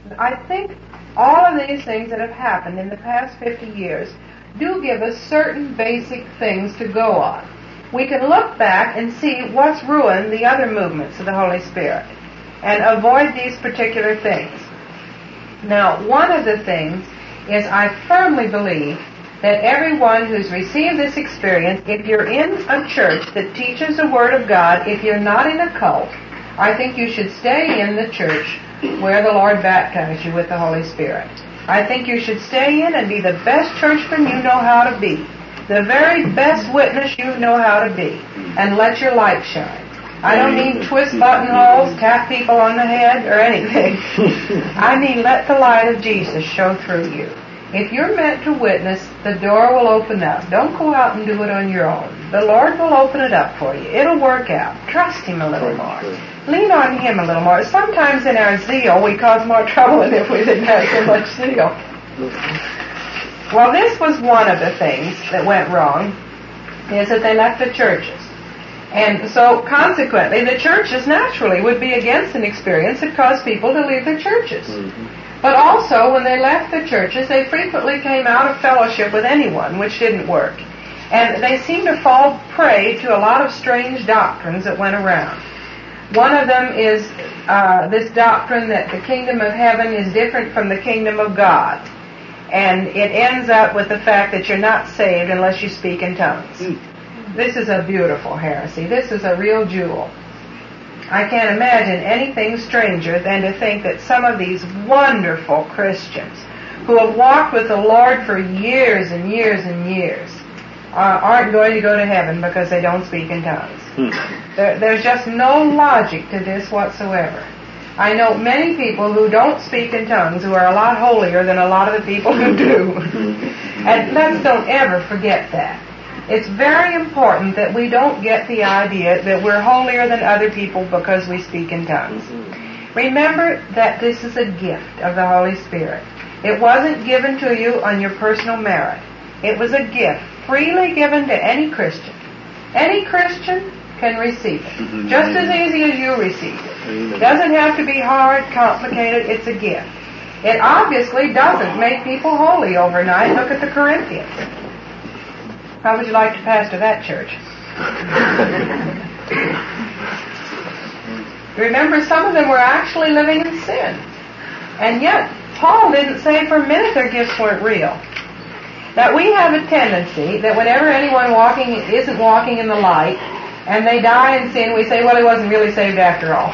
I think all of these things that have happened in the past 50 years do give us certain basic things to go on. We can look back and see what's ruined the other movements of the Holy Spirit and avoid these particular things. Now, one of the things is I firmly believe that everyone who's received this experience, if you're in a church that teaches the Word of God, if you're not in a cult, I think you should stay in the church where the Lord baptized you with the Holy Spirit. I think you should stay in and be the best churchman you know how to be, the very best witness you know how to be, and let your light shine. I don't mean twist buttonholes, tap people on the head, or anything. I mean let the light of Jesus show through you. If you're meant to witness, the door will open up. Don't go out and do it on your own. The Lord will open it up for you. It'll work out. Trust Him a little more. Lean on Him a little more. Sometimes in our zeal, we cause more trouble than if we didn't have so much zeal. Well, this was one of the things that went wrong, is that they left the churches. And so, consequently, the churches naturally would be against an experience that caused people to leave their churches. But also, when they left the churches, they frequently came out of fellowship with anyone, which didn't work. And they seemed to fall prey to a lot of strange doctrines that went around. One of them is this doctrine that the kingdom of heaven is different from the kingdom of God. And it ends up with the fact that you're not saved unless you speak in tongues. This is a beautiful heresy. This is a real jewel. I can't imagine anything stranger than to think that some of these wonderful Christians who have walked with the Lord for years and years and years aren't going to go to heaven because they don't speak in tongues. There's just no logic to this whatsoever. I know many people who don't speak in tongues who are a lot holier than a lot of the people who do. And let's don't ever forget that. It's very important that we don't get the idea that we're holier than other people because we speak in tongues. Remember that this is a gift of the Holy Spirit. It wasn't given to you on your personal merit. It was a gift freely given to any Christian. Any Christian can receive it, just as easy as you receive it. It doesn't have to be hard, complicated. It's a gift. It obviously doesn't make people holy overnight. Look at the Corinthians. How would you like to pastor that church? Remember, some of them were actually living in sin. And yet, Paul didn't say for a minute their gifts weren't real. Now, we have a tendency that whenever anyone isn't walking in the light, and they die in sin, we say, well, he wasn't really saved after all.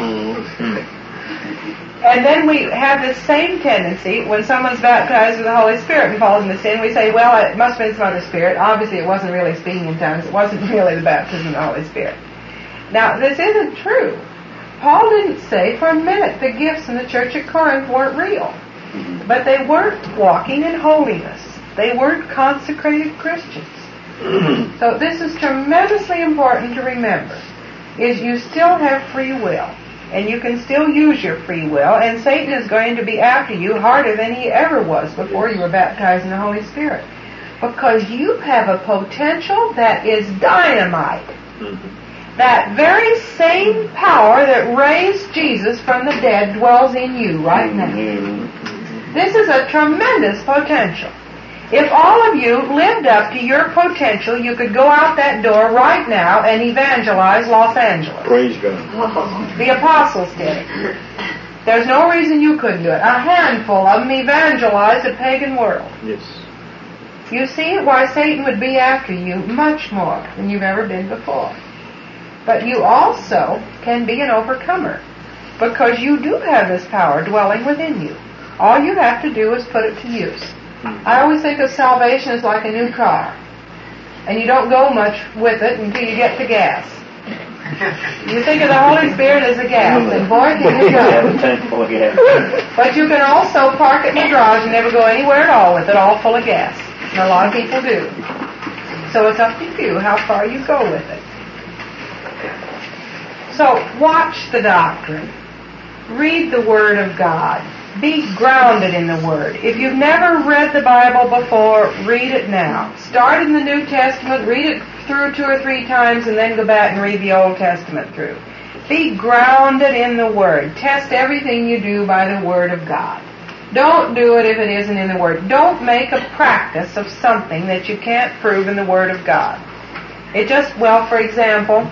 And then we have this same tendency when someone's baptized with the Holy Spirit and falls into sin, we say, well, it must have been some other spirit. Obviously, it wasn't really speaking in tongues. It wasn't really the baptism of the Holy Spirit. Now, this isn't true. Paul didn't say for a minute the gifts in the church at Corinth weren't real. But they weren't walking in holiness. They weren't consecrated Christians. So this is tremendously important to remember, is you still have free will. And you can still use your free will, and Satan is going to be after you harder than he ever was before you were baptized in the Holy Spirit. Because you have a potential that is dynamite. That very same power that raised Jesus from the dead dwells in you right now. This is a tremendous potential. If all of you lived up to your potential, you could go out that door right now and evangelize Los Angeles. Praise God. The apostles did it. There's no reason you couldn't do it. A handful of them evangelized a pagan world. Yes. You see why Satan would be after you much more than you've ever been before. But you also can be an overcomer, because you do have this power dwelling within you. All you have to do is put it to use. I always think of salvation as like a new car. And you don't go much with it until you get to gas. You think of the Holy Spirit as a gas, and boy, can you go. But you can also park it in the garage and never go anywhere at all with it all full of gas. And a lot of people do. So it's up to you how far you go with it. So watch the doctrine. Read the Word of God. Be grounded in the Word. If you've never read the Bible before, read it now. Start in the New Testament, read it through 2 or 3 times, and then go back and read the Old Testament through. Be grounded in the Word. Test everything you do by the Word of God. Don't do it if it isn't in the Word. Don't make a practice of something that you can't prove in the Word of God. It just, well, for example,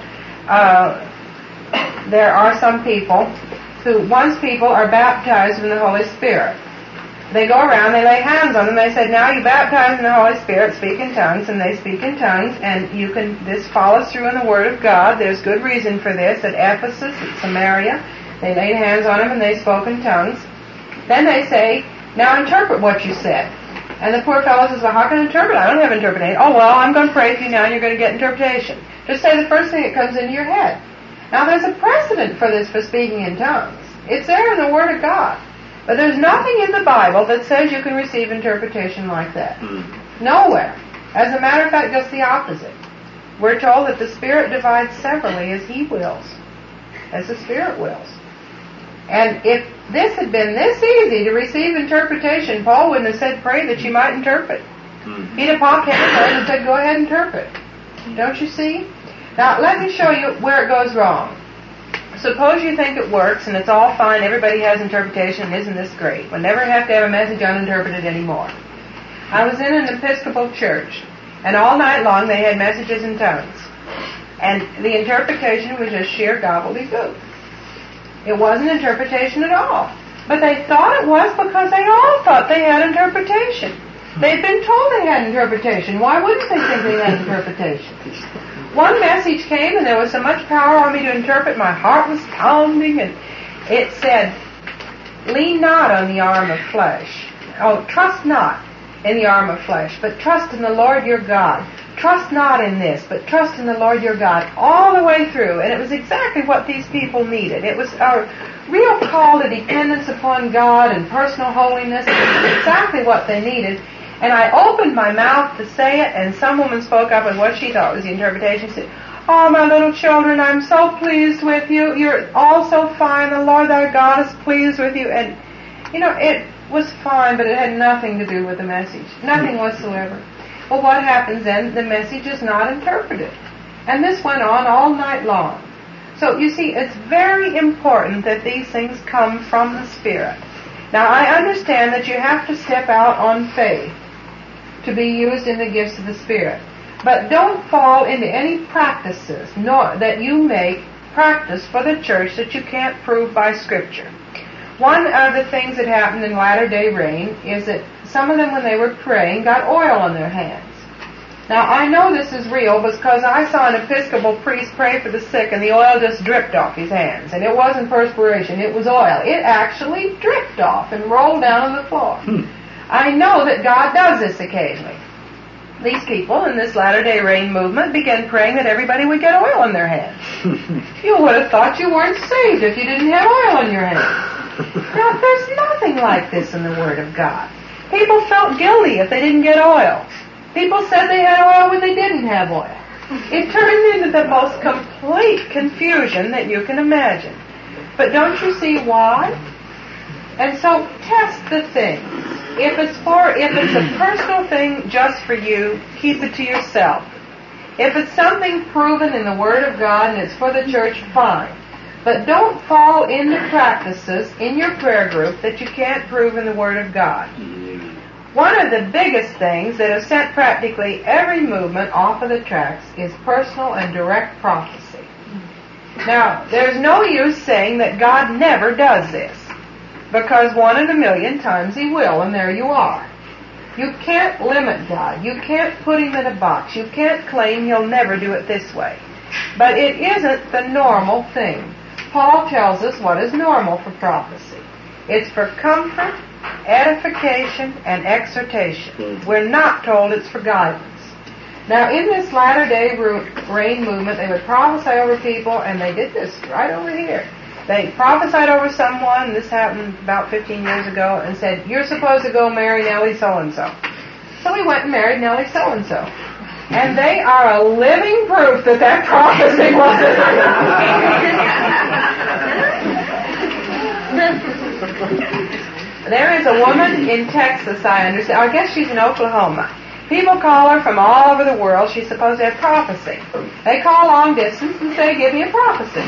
there are some people who, once people are baptized in the Holy Spirit, they go around, they lay hands on them, they say, now you baptize in the Holy Spirit, speak in tongues, and they speak in tongues, and this follows through in the Word of God. There's good reason for this. At Ephesus, at Samaria, they laid hands on them and they spoke in tongues. Then they say, now interpret what you said. And the poor fellow says, well, how can I interpret? I don't have interpretation. Oh, well, I'm going to pray for you now and you're going to get interpretation. Just say the first thing that comes into your head. Now, there's a precedent for this, for speaking in tongues. It's there in the Word of God. But there's nothing in the Bible that says you can receive interpretation like that. Nowhere. As a matter of fact, just the opposite. We're told that the Spirit divides severally as He wills, as the Spirit wills. And if this had been this easy to receive interpretation, Paul wouldn't have said, pray that you might interpret. He'd have popped hands and said, go ahead and interpret. Don't you see? Now, let me show you where it goes wrong. Suppose you think it works and it's all fine, everybody has interpretation, isn't this great? We'll never have to have a message uninterpreted anymore. I was in an Episcopal church, and all night long they had messages in tongues. And the interpretation was just sheer gobbledygook. It wasn't interpretation at all. But they thought it was because they all thought they had interpretation. They'd been told they had interpretation. Why wouldn't they think they had interpretation? One message came and there was so much power on me to interpret, my heart was pounding, and it said, lean not on the arm of flesh. Oh, trust not in the arm of flesh, but trust in the Lord your God. Trust not in this, but trust in the Lord your God, all the way through. And it was exactly what these people needed. It was a real call to dependence upon God and personal holiness. It was exactly what they needed. And I opened my mouth to say it, and some woman spoke up with what she thought was the interpretation. She said, oh, my little children, I'm so pleased with you. You're all so fine. The Lord thy God is pleased with you. And, it was fine, but it had nothing to do with the message. Nothing whatsoever. Well, what happens then? The message is not interpreted. And this went on all night long. So, you see, it's very important that these things come from the Spirit. Now, I understand that you have to step out on faith to be used in the gifts of the Spirit. But don't fall into any practices nor that you make practice for the church that you can't prove by Scripture. One of the things that happened in latter-day rain is that some of them, when they were praying, got oil on their hands. Now, I know this is real because I saw an Episcopal priest pray for the sick and the oil just dripped off his hands. And it wasn't perspiration, it was oil. It actually dripped off and rolled down on the floor. I know that God does this occasionally. These people in this latter-day rain movement began praying that everybody would get oil in their hands. You would have thought you weren't saved if you didn't have oil in your hands. Now, there's nothing like this in the Word of God. People felt guilty if they didn't get oil. People said they had oil when they didn't have oil. It turned into the most complete confusion that you can imagine. But don't you see why? And so test the things. If it's a personal thing just for you, keep it to yourself. If it's something proven in the Word of God and it's for the church, fine. But don't fall into practices in your prayer group that you can't prove in the Word of God. One of the biggest things that have sent practically every movement off of the tracks is personal and direct prophecy. Now, there's no use saying that God never does this, because 1 in a million times He will, and there you are. You can't limit God. You can't put Him in a box. You can't claim He'll never do it this way. But it isn't the normal thing. Paul tells us what is normal for prophecy. It's for comfort, edification, and exhortation. We're not told it's for guidance. Now, in this latter-day rain movement, they would prophesy over people, and they did this right over here. They prophesied over someone, and this happened about 15 years ago, and said, you're supposed to go marry Nellie so-and-so. So we went and married Nellie so-and-so. And they are a living proof that that prophecy wasn't. There is a woman in Texas, I understand. I guess she's in Oklahoma. People call her from all over the world. She's supposed to have prophecy. They call long distance and say, give me a prophecy.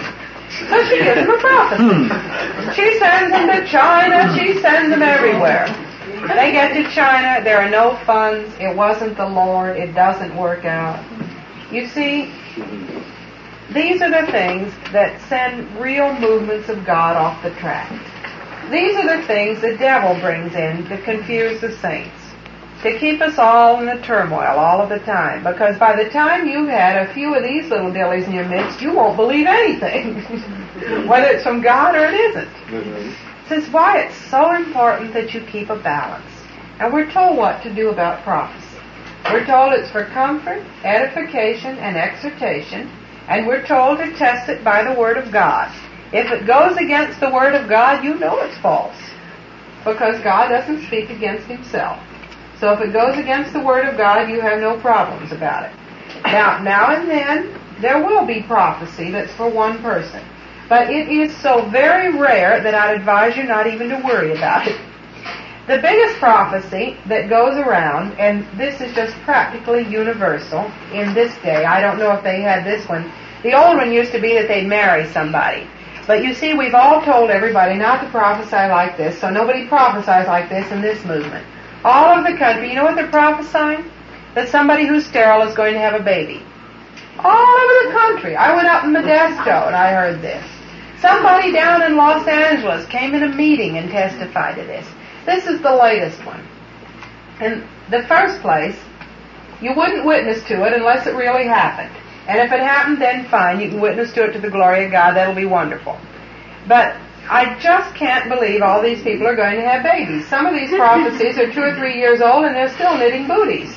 So she gives them a prophecy. She sends them to China. She sends them everywhere. They get to China. There are no funds. It wasn't the Lord. It doesn't work out. You see, these are the things that send real movements of God off the track. These are the things the devil brings in to confuse the saints, to keep us all in the turmoil all of the time. Because by the time you've had a few of these little dillies in your midst, you won't believe anything, whether it's from God or it isn't. This is why it's so important that you keep a balance. And we're told what to do about prophecy. We're told it's for comfort, edification, and exhortation. And we're told to test it by the Word of God. If it goes against the Word of God, you know it's false. Because God doesn't speak against Himself. So if it goes against the Word of God, you have no problems about it. Now and then, there will be prophecy that's for one person. But it is so very rare that I'd advise you not even to worry about it. The biggest prophecy that goes around, and this is just practically universal in this day. I don't know if they had this one. The old one used to be that they'd marry somebody. But you see, we've all told everybody not to prophesy like this, so nobody prophesies like this in this movement. All over the country, you know what they're prophesying? That somebody who's sterile is going to have a baby. All over the country. I went up in Modesto and I heard this. Somebody down in Los Angeles came in a meeting and testified to this. This is the latest one. In the first place, you wouldn't witness to it unless it really happened. And if it happened, then fine, you can witness to it to the glory of God. That'll be wonderful. But I just can't believe all these people are going to have babies. Some of these prophecies are 2 or 3 years old and they're still knitting booties.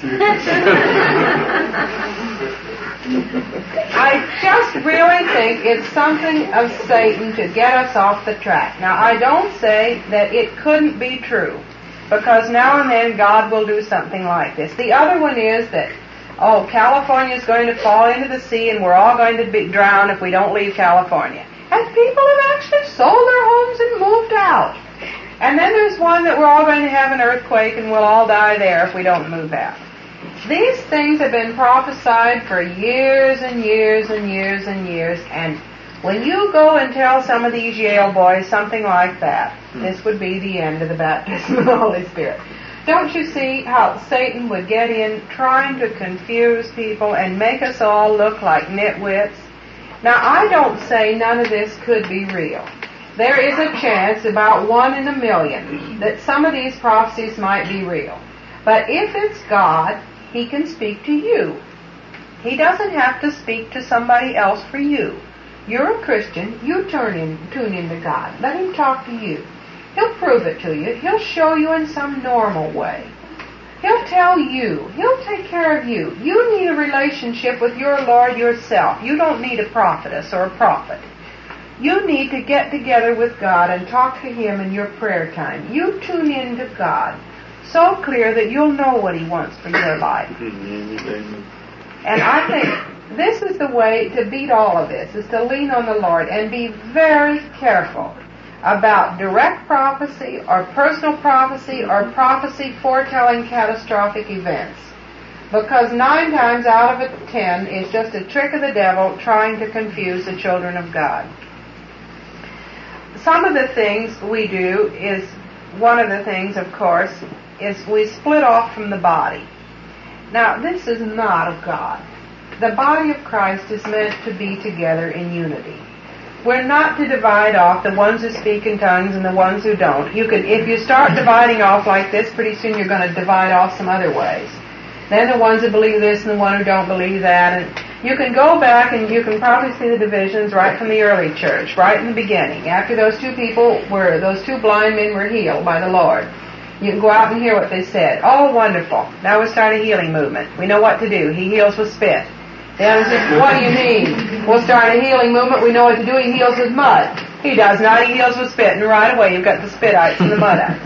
I just really think it's something of Satan to get us off the track. Now, I don't say that it couldn't be true, because now and then God will do something like this. The other one is that, California is going to fall into the sea and we're all going to be drowned if we don't leave California. And people have actually sold their homes and moved out. And then there's one that we're all going to have an earthquake and we'll all die there if we don't move out. These things have been prophesied for years and years and years and years, and when you go and tell some of these Yale boys something like that, this would be the end of the baptism of the Holy Spirit. Don't you see how Satan would get in trying to confuse people and make us all look like nitwits? Now, I don't say none of this could be real. There is a chance, about 1 in a million, that some of these prophecies might be real. But if it's God, He can speak to you. He doesn't have to speak to somebody else for you. You're a Christian. You tune into God. Let Him talk to you. He'll prove it to you. He'll show you in some normal way. He'll tell you. He'll take care of you. You need a relationship with your Lord yourself. You don't need a prophetess or a prophet. You need to get together with God and talk to Him in your prayer time. You tune in to God so clear that you'll know what He wants for your life. And I think this is the way to beat all of this, is to lean on the Lord and be very careful about direct prophecy or personal prophecy or prophecy foretelling catastrophic events. Because 9 times out of 10 is just a trick of the devil trying to confuse the children of God. Some of the things we do is, one of the things, of course, is we split off from the body. Now, this is not of God. The body of Christ is meant to be together in unity. We're not to divide off the ones who speak in tongues and the ones who don't. If you start dividing off like this, pretty soon you're going to divide off some other ways. Then the ones who believe this and the one who don't believe that. And you can go back and you can probably see the divisions right from the early church, right in the beginning. After those two blind men were healed by the Lord. You can go out and hear what they said. Oh, wonderful. Now we start a healing movement. We know what to do. He heals with spit. The other said, what do you mean? We'll start a healing movement. We know what to do. He heals with mud. He does not. He heals with spit. And right away you've got the spitites and the mudites.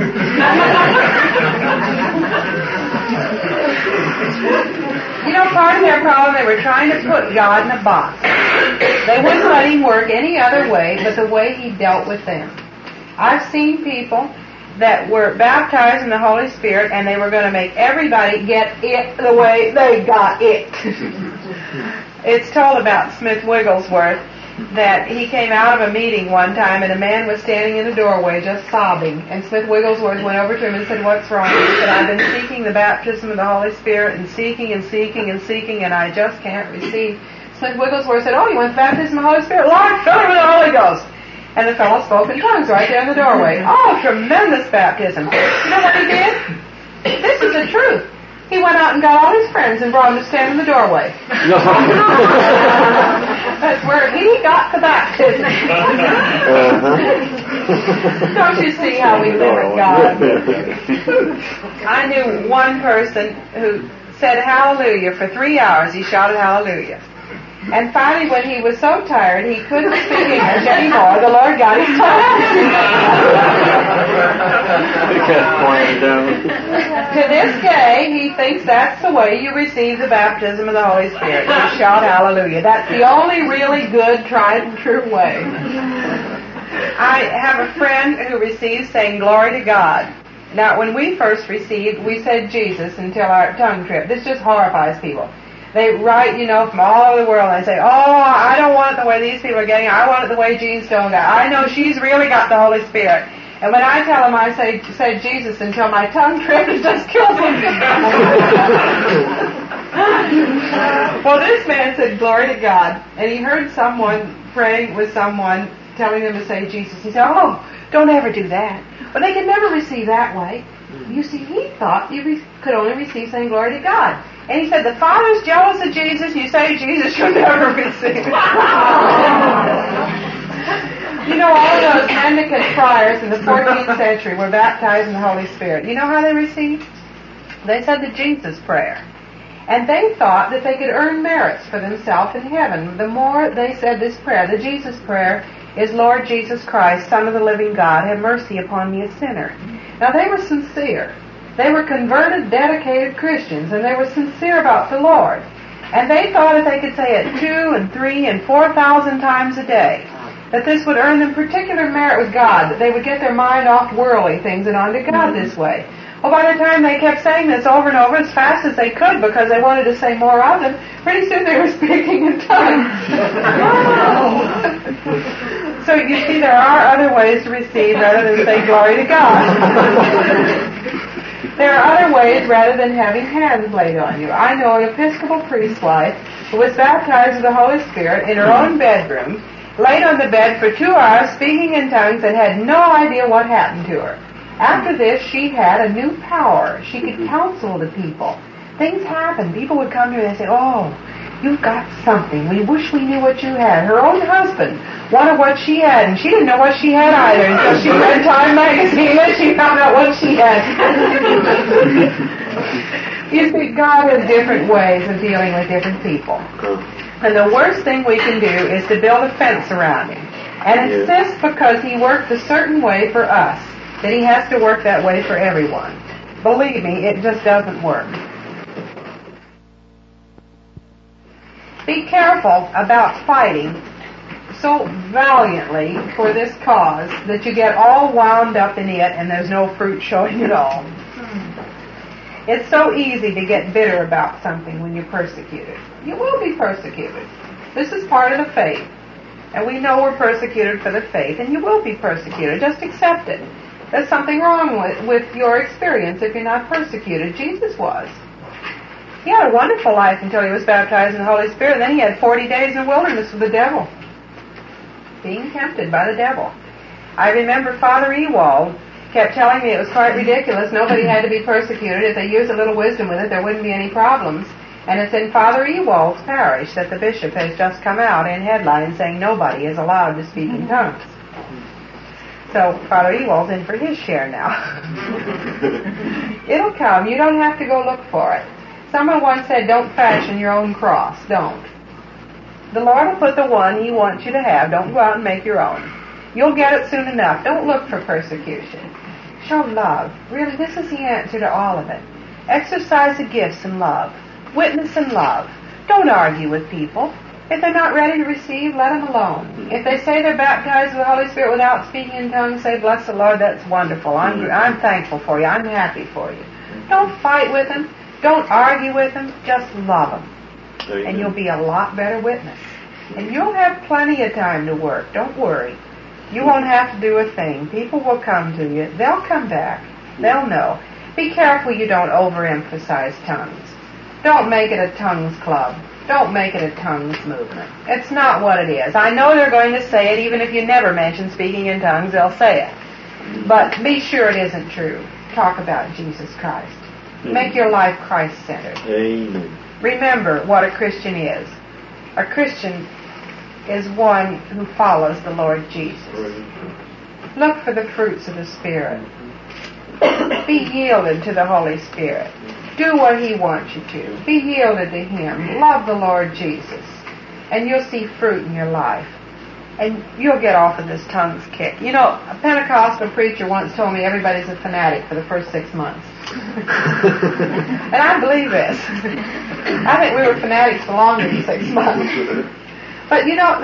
You know, part of their problem, they were trying to put God in a box. They wouldn't let Him work any other way but the way He dealt with them. I've seen people that were baptized in the Holy Spirit and they were going to make everybody get it the way they got it. It's told about Smith Wigglesworth that he came out of a meeting one time and a man was standing in the doorway just sobbing. And Smith Wigglesworth went over to him and said, "What's wrong?" He said, "I've been seeking the baptism of the Holy Spirit and seeking and seeking and seeking, and I just can't receive." Smith Wigglesworth said, "Oh, you want the baptism of the Holy Spirit? Lord, fill him with the Holy Ghost." And the fellow spoke in tongues right there in the doorway. Oh, tremendous baptism. You know what he did? This is the truth. He went out and got all his friends and brought them to stand in the doorway. That's where he got the baptism. Don't you see how we live with God? I knew one person who said hallelujah for 3 hours. He shouted hallelujah. And finally, when he was so tired he couldn't speak English anymore, the Lord got his tongue. To this day, he thinks that's the way you receive the baptism of the Holy Spirit. You shout hallelujah. That's the only really good, tried and true way. I have a friend who receives saying glory to God. Now, when we first received, we said Jesus until our tongue tripped. This just horrifies people. They write, from all over the world, and they say, "Oh, I don't want it the way these people are getting it. I want it the way Jean Stone got. I know she's really got the Holy Spirit." And when I tell them I said Jesus until my tongue tripped, it just kills them. Well, this man said, "Glory to God." And he heard someone praying with someone, telling them to say Jesus. He said, "Oh, don't ever do that." But they could never receive that way. You see, he thought you could only receive saying glory to God. And he said, "The Father's jealous of Jesus. You say Jesus, you'll never receive it." All those Anglican friars in the 14th century were baptized in the Holy Spirit. You know how they received? They said the Jesus prayer. And they thought that they could earn merits for themselves in heaven. The more they said this prayer, the Jesus prayer is, "Lord Jesus Christ, Son of the living God, have mercy upon me, a sinner." Now they were sincere. They were converted, dedicated Christians, and they were sincere about the Lord. And they thought if they could say it 2 and 3 and 4,000 times a day, that this would earn them particular merit with God, that they would get their mind off worldly things and onto God this way. Well, by the time they kept saying this over and over as fast as they could because they wanted to say more of them, pretty soon they were speaking in tongues. So you see, there are other ways to receive rather than say glory to God. There are other ways rather than having hands laid on you. I know an Episcopal priest's wife who was baptized with the Holy Spirit in her own bedroom, laid on the bed for 2 hours speaking in tongues and had no idea what happened to her. After this, she had a new power. She could counsel the people. Things happened. People would come to her and say, "Oh, you've got something. We wish we knew what you had." Her own husband wanted what she had, and she didn't know what she had either until she read Time magazine and she found out what she had. You see, God has different ways of dealing with different people. And the worst thing we can do is to build a fence around him and insist because he worked a certain way for us that he has to work that way for everyone. Believe me, it just doesn't work. Be careful about fighting so valiantly for this cause that you get all wound up in it and there's no fruit showing at all. It's so easy to get bitter about something when you're persecuted. You will be persecuted. This is part of the faith. And we know we're persecuted for the faith, and you will be persecuted. Just accept it. There's something wrong with your experience if you're not persecuted. Jesus was. He had a wonderful life until he was baptized in the Holy Spirit, and then he had 40 days in the wilderness with the devil, being tempted by the devil. I remember Father Ewald kept telling me it was quite ridiculous. Nobody had to be persecuted. If they used a little wisdom with it, there wouldn't be any problems. And it's in Father Ewald's parish that the bishop has just come out in headlines saying nobody is allowed to speak in tongues. So Father Ewald's in for his share now. It'll come. You don't have to go look for it. Someone once said, "Don't fashion your own cross." Don't. The Lord will put the one He wants you to have. Don't go out and make your own. You'll get it soon enough. Don't look for persecution. Show love. Really, this is the answer to all of it. Exercise the gifts in love. Witness in love. Don't argue with people. If they're not ready to receive, let them alone. If they say they're baptized with the Holy Spirit without speaking in tongues, say, "Bless the Lord, that's wonderful. I'm thankful for you. I'm happy for you." Don't fight with them. Don't argue with them. Just love them. And you'll be a lot better witness. And you'll have plenty of time to work. Don't worry. You won't have to do a thing. People will come to you. They'll come back. They'll know. Be careful you don't overemphasize tongues. Don't make it a tongues club. Don't make it a tongues movement. It's not what it is. I know they're going to say it. Even if you never mention speaking in tongues, they'll say it. But be sure it isn't true. Talk about Jesus Christ. Make your life Christ-centered. Amen. Remember what a Christian is. A Christian is one who follows the Lord Jesus. Look for the fruits of the Spirit. Be yielded to the Holy Spirit. Do what He wants you to. Be yielded to Him. Love the Lord Jesus. And you'll see fruit in your life. And you'll get off of this tongues kick. You know, a Pentecostal preacher once told me everybody's a fanatic for the first 6 months. And I believe this. I think we were fanatics for longer than 6 months. But you know,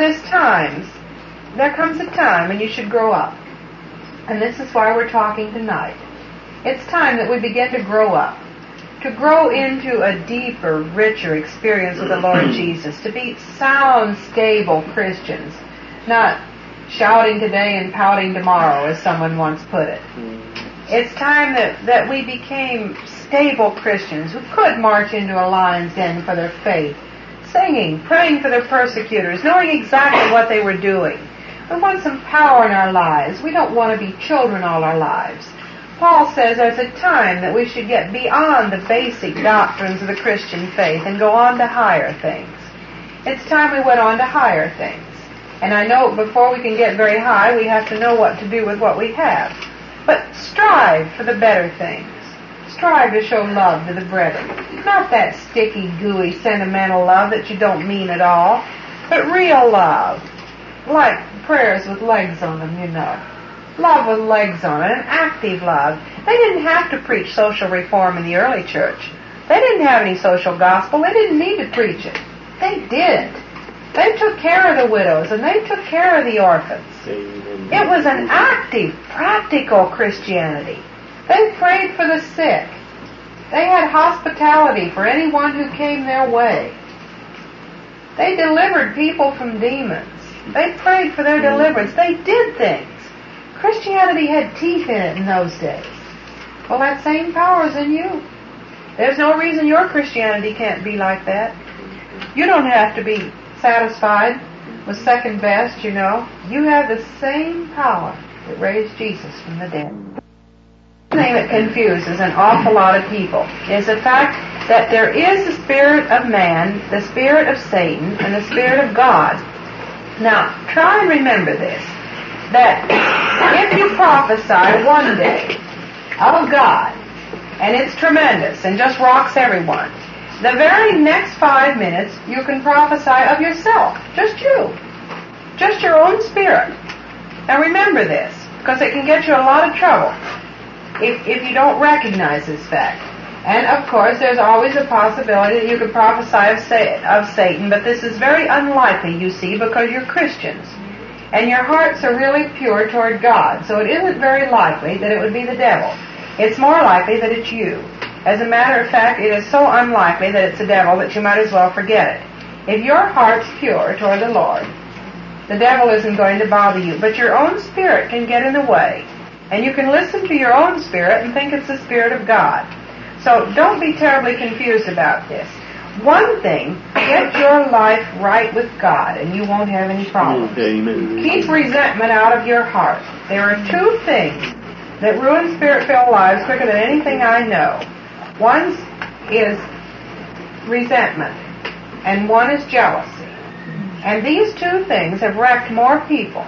there comes a time when you should grow up. And this is why we're talking tonight. It's time that we begin to grow up. To grow into a deeper, richer experience with the Lord Jesus. To be sound, stable Christians. Not shouting today and pouting tomorrow, as someone once put it. It's time that we became stable Christians who could march into a lion's den for their faith, singing, praying for their persecutors, knowing exactly what they were doing. We want some power in our lives. We don't want to be children all our lives. Paul says there's a time that we should get beyond the basic doctrines of the Christian faith and go on to higher things. It's time we went on to higher things. And I know before we can get very high, we have to know what to do with what we have. But strive for the better things. Strive to show love to the brethren. Not that sticky, gooey, sentimental love that you don't mean at all, but real love. Like prayers with legs on them, you know. Love with legs on it, an active love. They didn't have to preach social reform in the early church. They didn't have any social gospel. They didn't need to preach it. They did. They took care of the widows and they took care of the orphans. It was an active, practical Christianity. They prayed for the sick. They had hospitality for anyone who came their way. They delivered people from demons. They prayed for their deliverance. They did things. Christianity had teeth in it in those days. Well, that same power is in you. There's no reason your Christianity can't be like that. You don't have to be satisfied with second best, you know. You have the same power that raised Jesus from the dead. The thing that confuses an awful lot of people is the fact that there is the spirit of man, the spirit of Satan, and the spirit of God. Now, try and remember this, that if you prophesy one day of God, and it's tremendous and just rocks everyone, the very next 5 minutes you can prophesy of yourself, just you, just your own spirit. Now remember this, because it can get you in a lot of trouble if you don't recognize this fact. And of course there's always a possibility that you could prophesy of Satan, but this is very unlikely, you see, because you're Christians. And your hearts are really pure toward God, so it isn't very likely that it would be the devil. It's more likely that it's you. As a matter of fact, it is so unlikely that it's the devil that you might as well forget it. If your heart's pure toward the Lord, the devil isn't going to bother you. But your own spirit can get in the way. And you can listen to your own spirit and think it's the Spirit of God. So don't be terribly confused about this. One thing, get your life right with God and you won't have any problems. Amen. Keep resentment out of your heart. There are two things that ruin spirit-filled lives quicker than anything I know. One is resentment, and one is jealousy. And these two things have wrecked more people.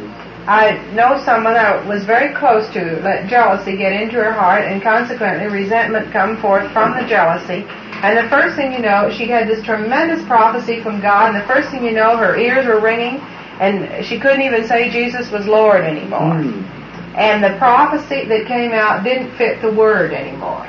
I know someone that was very close to let jealousy get into her heart, and consequently resentment come forth from the jealousy. And the first thing you know, she had this tremendous prophecy from God, and the first thing you know, her ears were ringing, and she couldn't even say Jesus was Lord anymore. And the prophecy that came out didn't fit the word anymore.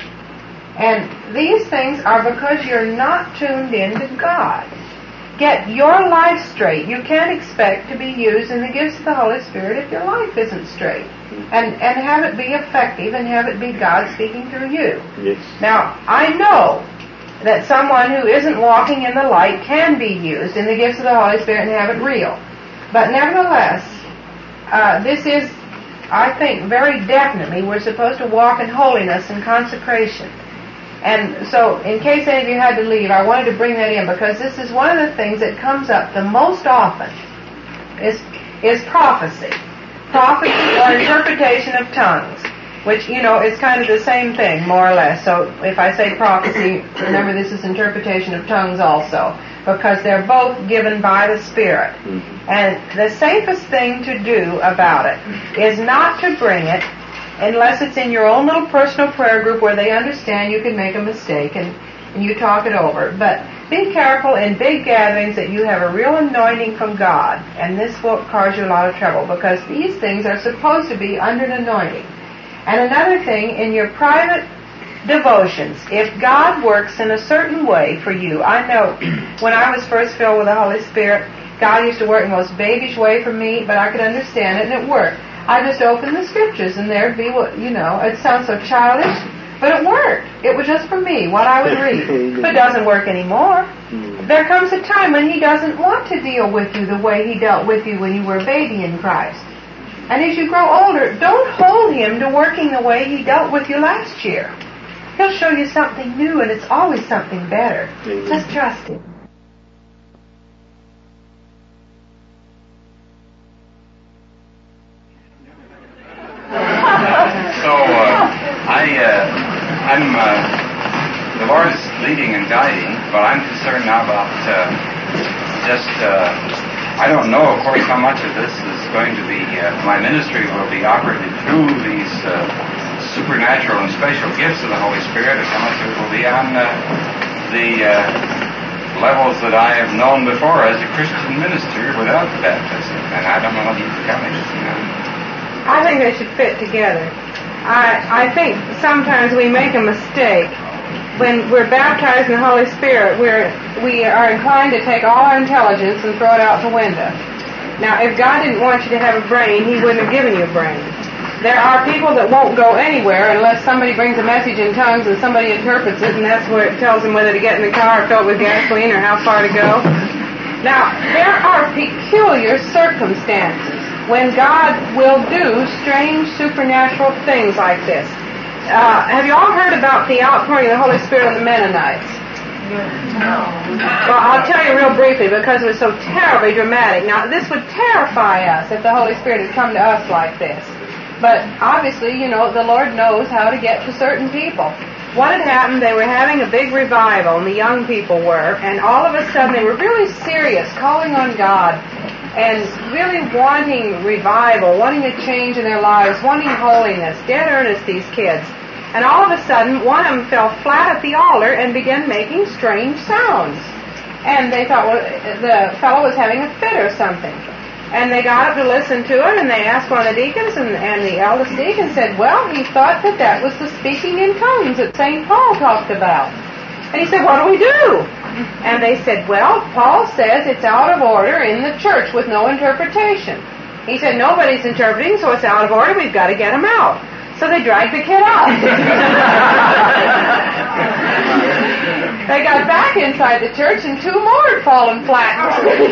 And these things are because you're not tuned in to God. Get your life straight. You can't expect to be used in the gifts of the Holy Spirit if your life isn't straight. And have it be effective and have it be God speaking through you. Yes. Now, I know that someone who isn't walking in the light can be used in the gifts of the Holy Spirit and have it real. But nevertheless, this is, I think, very definitely, we're supposed to walk in holiness and consecration. And so, in case any of you had to leave, I wanted to bring that in because this is one of the things that comes up the most often is prophecy. Prophecy or interpretation of tongues, which, is kind of the same thing, more or less. So, if I say prophecy, remember this is interpretation of tongues also, because they're both given by the Spirit. And the safest thing to do about it is not to bring it unless it's in your own little personal prayer group where they understand you can make a mistake and you talk it over. But be careful in big gatherings that you have a real anointing from God, and this will cause you a lot of trouble because these things are supposed to be under an anointing. And another thing, in your private devotions, if God works in a certain way for you, I know when I was first filled with the Holy Spirit, God used to work in the most babyish way for me, but I could understand it and it worked. I just opened the scriptures and there'd be what, it sounds so childish, but it worked. It was just for me, what I would read. But it doesn't work anymore. There comes a time when He doesn't want to deal with you the way He dealt with you when you were a baby in Christ. And as you grow older, don't hold Him to working the way He dealt with you last year. He'll show you something new, and it's always something better. Just trust Him. The Lord's leading and guiding, but I'm concerned now about I don't know, of course, how much of this is going to be, my ministry will be operated through these supernatural and special gifts of the Holy Spirit, and how much of it will be on the levels that I have known before as a Christian minister without baptism. And I don't know what you tell me. I think they should fit together. I think sometimes we make a mistake. When we're baptized in the Holy Spirit, we are inclined to take all our intelligence and throw it out the window. Now, if God didn't want you to have a brain, He wouldn't have given you a brain. There are people that won't go anywhere unless somebody brings a message in tongues and somebody interprets it, and that's where it tells them whether to get in the car or fill it with gasoline or how far to go. Now, there are peculiar circumstances when God will do strange supernatural things like this. Have you all heard about the outpouring of the Holy Spirit on the Mennonites? No. Well, I'll tell you real briefly because it was so terribly dramatic. Now, this would terrify us if the Holy Spirit had come to us like this. But obviously, the Lord knows how to get to certain people. What had happened, they were having a big revival, and the young people were, and all of a sudden they were really serious, calling on God, and really wanting revival, wanting a change in their lives, wanting holiness, dead earnest, these kids. And all of a sudden, one of them fell flat at the altar and began making strange sounds. And they thought, well, the fellow was having a fit or something. And they got up to listen to it, and they asked one of the deacons, and the eldest deacon said, well, he thought that was the speaking in tongues that St. Paul talked about. And he said, what do we do? And they said, well, Paul says it's out of order in the church with no interpretation. He said, nobody's interpreting, so it's out of order, we've got to get him out. So they dragged the kid out. They got back inside the church, and two more had fallen flat.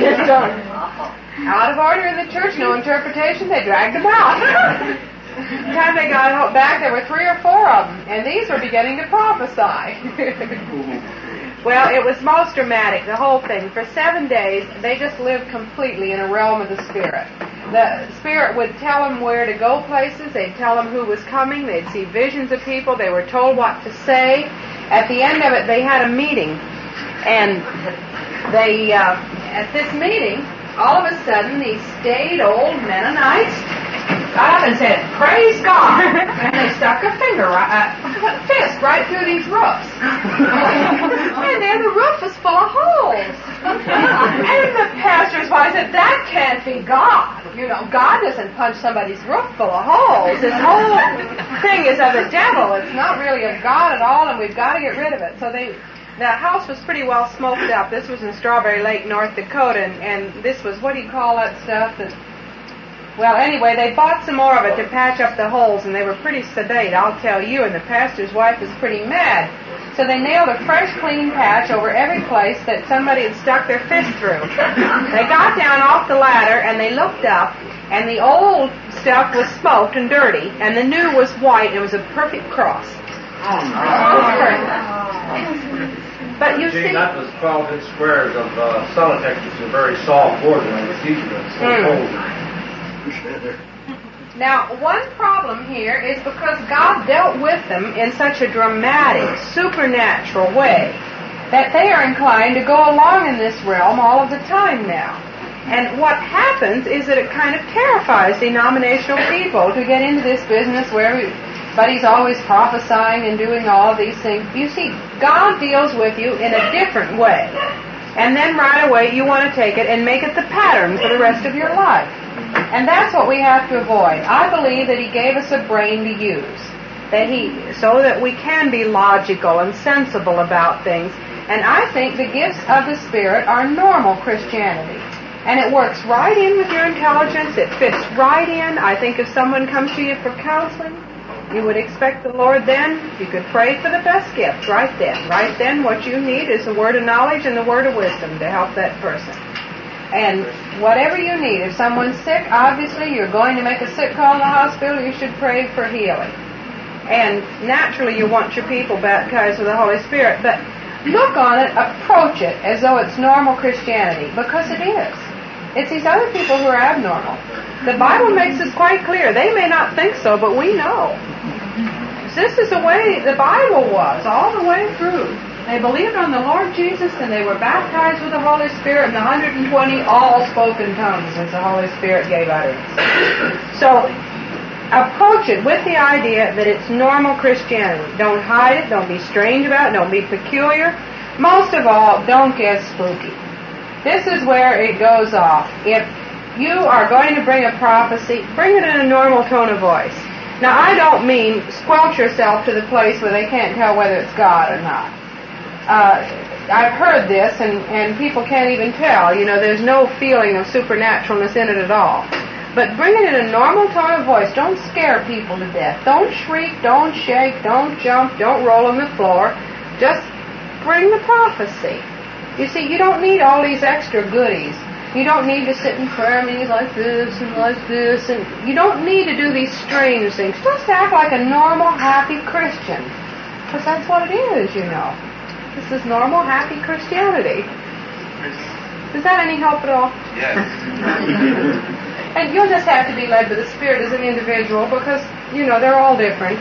Out of order in the church, no interpretation, they dragged them out. By the time they got back, there were 3 or 4 of them, and these were beginning to prophesy. Well, it was most dramatic, the whole thing. For 7 days, they just lived completely in a realm of the Spirit. The Spirit would tell them where to go places. They'd tell them who was coming. They'd see visions of people. They were told what to say. At the end of it, they had a meeting. And they, at this meeting, all of a sudden, these staid old Mennonites got up and said, praise God. And they stuck a fist right through these roofs. And then the roof was full of holes. And the pastor's wife said, that can't be God. God doesn't punch somebody's roof full of holes. This whole thing is of the devil. It's not really of God at all, and we've got to get rid of it. So the house was pretty well smoked up. This was in Strawberry Lake, North Dakota, and this was, what do you call that stuff? Well, anyway, they bought some more of it to patch up the holes, and they were pretty sedate, I'll tell you, and the pastor's wife was pretty mad. So they nailed a fresh, clean patch over every place that somebody had stuck their fist through. They got down off the ladder and they looked up, and the old stuff was smoked and dirty, and the new was white. It was a perfect cross. But you see, that was 12-inch squares of Celotex, which is a very soft board when it's heated and so cold. Now, one problem here is because God dealt with them in such a dramatic, supernatural way that they are inclined to go along in this realm all of the time now. And what happens is that it kind of terrifies denominational people to get into this business where everybody's always prophesying and doing all of these things. You see, God deals with you in a different way. And then right away you want to take it and make it the pattern for the rest of your life. And that's what we have to avoid. I believe that He gave us a brain to use, so that we can be logical and sensible about things. And I think the gifts of the Spirit are normal Christianity. And it works right in with your intelligence. It fits right in. I think if someone comes to you for counseling, you would expect the Lord then. You could pray for the best gift right then. Right then what you need is the word of knowledge and the word of wisdom to help that person. And whatever you need, if someone's sick, obviously you're going to make a sick call in the hospital, you should pray for healing. And naturally you want your people baptized with the Holy Spirit, but look on it, approach it as though it's normal Christianity, because it is. It's these other people who are abnormal. The Bible makes this quite clear. They may not think so, but we know. This is the way the Bible was, all the way through. They believed on the Lord Jesus, and they were baptized with the Holy Spirit, and the 120 all spoke in tongues as the Holy Spirit gave utterance. So, approach it with the idea that it's normal Christianity. Don't hide it, don't be strange about it, don't be peculiar. Most of all, don't get spooky. This is where it goes off. If you are going to bring a prophecy, bring it in a normal tone of voice. Now, I don't mean squelch yourself to the place where they can't tell whether it's God or not. I've heard this, and people can't even tell. You know, there's no feeling of supernaturalness in it at all. But bring it in a normal tone of voice. Don't scare people to death. Don't shriek, don't shake, don't jump, don't roll on the floor. Just bring the prophecy. You see, you don't need all these extra goodies. You don't need to sit in prayer meetings like this, and you don't need to do these strange things. Just act like a normal, happy Christian. Because that's what it is, you know. This is normal, happy Christianity. Does that any help at all? Yes. And you'll just have to be led by the Spirit as an individual because, you know, they're all different.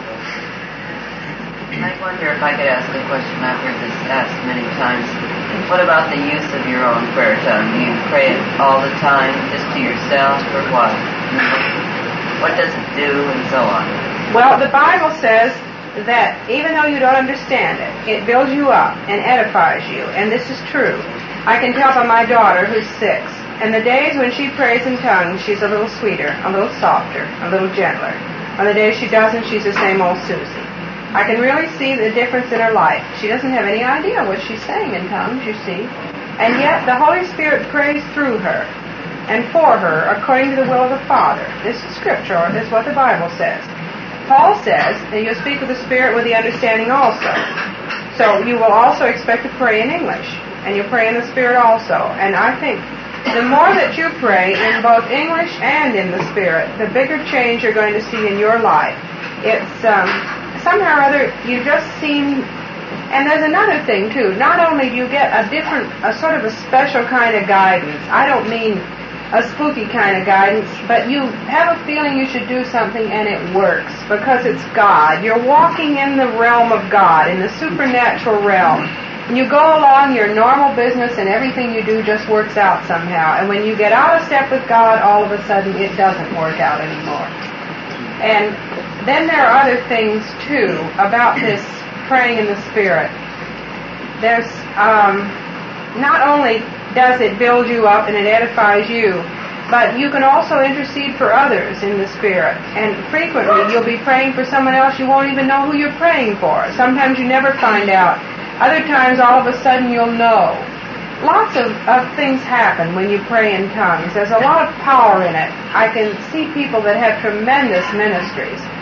I wonder if I could ask a question. I've heard this asked many times. What about the use of your own prayer tongue? Do you pray it all the time, just to yourself, or what? What does it do, and so on? Well, the Bible says that even though you don't understand it, it builds you up and edifies you, and this is true. I can tell by my daughter, who's 6, and the days when she prays in tongues, she's a little sweeter, a little softer, a little gentler. On the days she doesn't, she's the same old Susie. I can really see the difference in her life. She doesn't have any idea what she's saying in tongues, you see. And yet the Holy Spirit prays through her and for her according to the will of the Father. This is Scripture. This is what the Bible says. Paul says that you'll speak with the Spirit with the understanding also. So you will also expect to pray in English, and you'll pray in the Spirit also. And I think the more that you pray in both English and in the Spirit, the bigger change you're going to see in your life. It's somehow or other you just seem. And there's another thing too. Not only do you get a sort of a special kind of guidance. I don't mean a spooky kind of guidance, but you have a feeling you should do something and it works because it's God. You're walking in the realm of God, in the supernatural realm. And you go along your normal business and everything you do just works out somehow. And when you get out of step with God, all of a sudden it doesn't work out anymore. And then there are other things too about this praying in the Spirit. There's not only does it build you up and it edifies you, but you can also intercede for others in the Spirit. And frequently you'll be praying for someone else, you won't even know who you're praying for. Sometimes you never find out. Other times all of a sudden you'll know. Lots of things happen when you pray in tongues. There's a lot of power in it. I can see people that have tremendous ministries.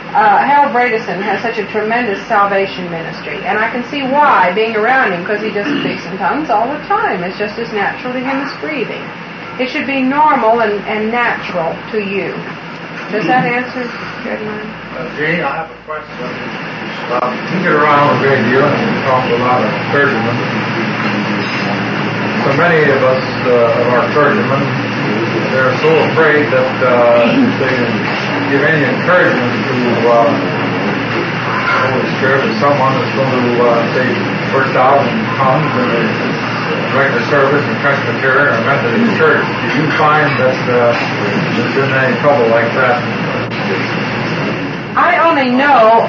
Hal Bredesen has such a tremendous salvation ministry, and I can see why, being around him, because he just speaks in tongues all the time. It's just as natural to him as breathing. It should be normal and natural to you. Does that answer good, man? Jean, I have a question. You get around a great deal and talk to a lot of clergymen. So many of us, of our clergymen, they're so afraid that they give any encouragement to the Holy Spirit that someone is going to, say, burst out in tongues in a regular service in Presbyterian or Methodist Church. Do you find that there's been any trouble like that? I only know,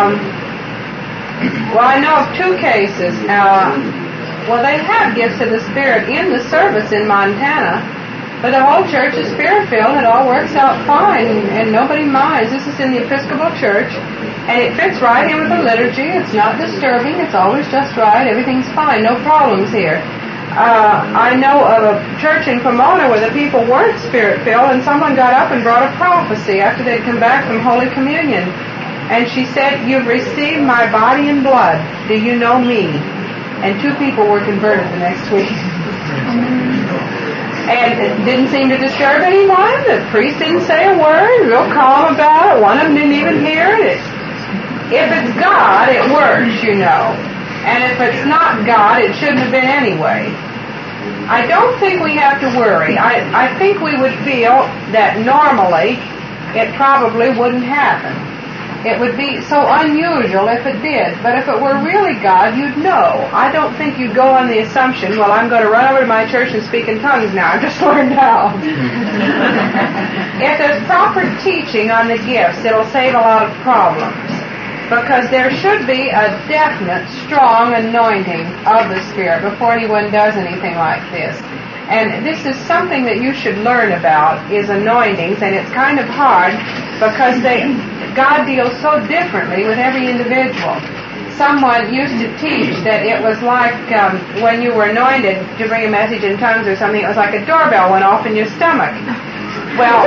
I know of 2 cases. They have gifts of the Spirit in the service in Montana, but the whole church is Spirit-filled. It all works out fine, and nobody minds. This is in the Episcopal Church, and it fits right in with the liturgy. It's not disturbing. It's always just right. Everything's fine. No problems here. I know of a church in Pomona where the people weren't Spirit-filled, and someone got up and brought a prophecy after they'd come back from Holy Communion. And she said, "You've received my body and blood. Do you know me?" And 2 people were converted the next week. And it didn't seem to disturb anyone. The priest didn't say a word, real calm about it. One of them didn't even hear it. If it's God, it works, you know. And if it's not God, it shouldn't have been anyway. I don't think we have to worry. I think we would feel that normally it probably wouldn't happen. It would be so unusual if it did. But if it were really God, you'd know. I don't think you'd go on the assumption, well, I'm going to run over to my church and speak in tongues now. I've just learned how. If there's proper teaching on the gifts, it'll save a lot of problems. Because there should be a definite, strong anointing of the Spirit before anyone does anything like this. And this is something that you should learn about, is anointings, and it's kind of hard because God deals so differently with every individual. Someone used to teach that it was like when you were anointed to bring a message in tongues or something, it was like a doorbell went off in your stomach. Well,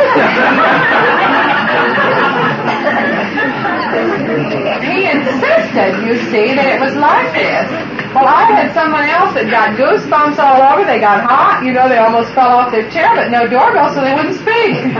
he insisted, you see, that it was like this. Well, I had someone else that got goosebumps all over. They got hot. You know, they almost fell off their chair, but no doorbell, so they wouldn't speak.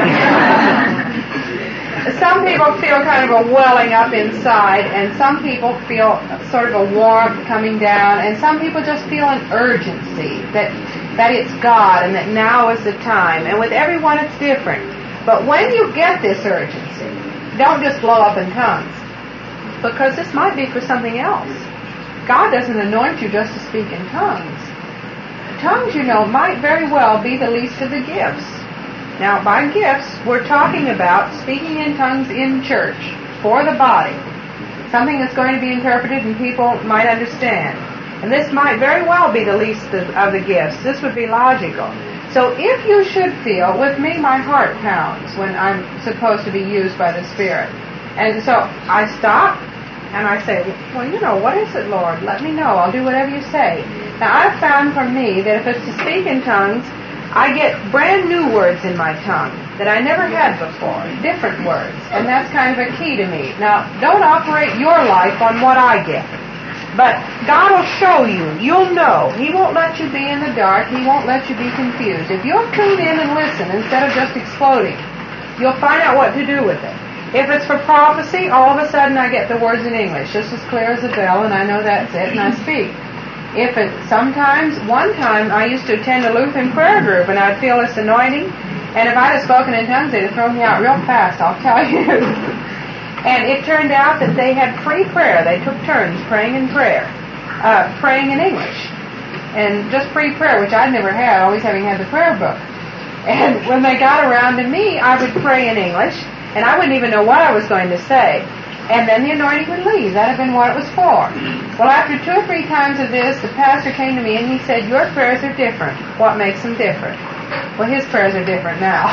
Some people feel kind of a welling up inside, and some people feel sort of a warmth coming down, and some people just feel an urgency that it's God and that now is the time. And with everyone it's different. But when you get this urgency, don't just blow up in tongues, because this might be for something else. God doesn't anoint you just to speak in tongues. Tongues, you know, might very well be the least of the gifts. Now, by gifts, we're talking about speaking in tongues in church, for the body. Something that's going to be interpreted and people might understand. And this might very well be the least of the gifts. This would be logical. So if you should feel, with me my heart pounds when I'm supposed to be used by the Spirit. And so I stop and I say, well, you know, what is it, Lord? Let me know. I'll do whatever you say. Now, I've found for me that if it's to speak in tongues, I get brand new words in my tongue that I never had before, different words, and that's kind of a key to me. Now, don't operate your life on what I get, but God will show you. You'll know. He won't let you be in the dark. He won't let you be confused. If you'll tune in and listen instead of just exploding, you'll find out what to do with it. If it's for prophecy, all of a sudden I get the words in English, just as clear as a bell, and I know that's it, and I speak. If it sometimes, one time I used to attend a Lutheran prayer group, and I'd feel this anointing, and if I'd have spoken in tongues, they'd have thrown me out real fast, I'll tell you. And it turned out that they had free prayer. They took turns praying in prayer, praying in English, and just free prayer, which I'd never had, always having had the prayer book. And when they got around to me, I would pray in English, and I wouldn't even know what I was going to say. And then the anointing would leave. That had been what it was for. Well, after 2 or 3 times of this, the pastor came to me and he said, your prayers are different. What makes them different? Well, his prayers are different now.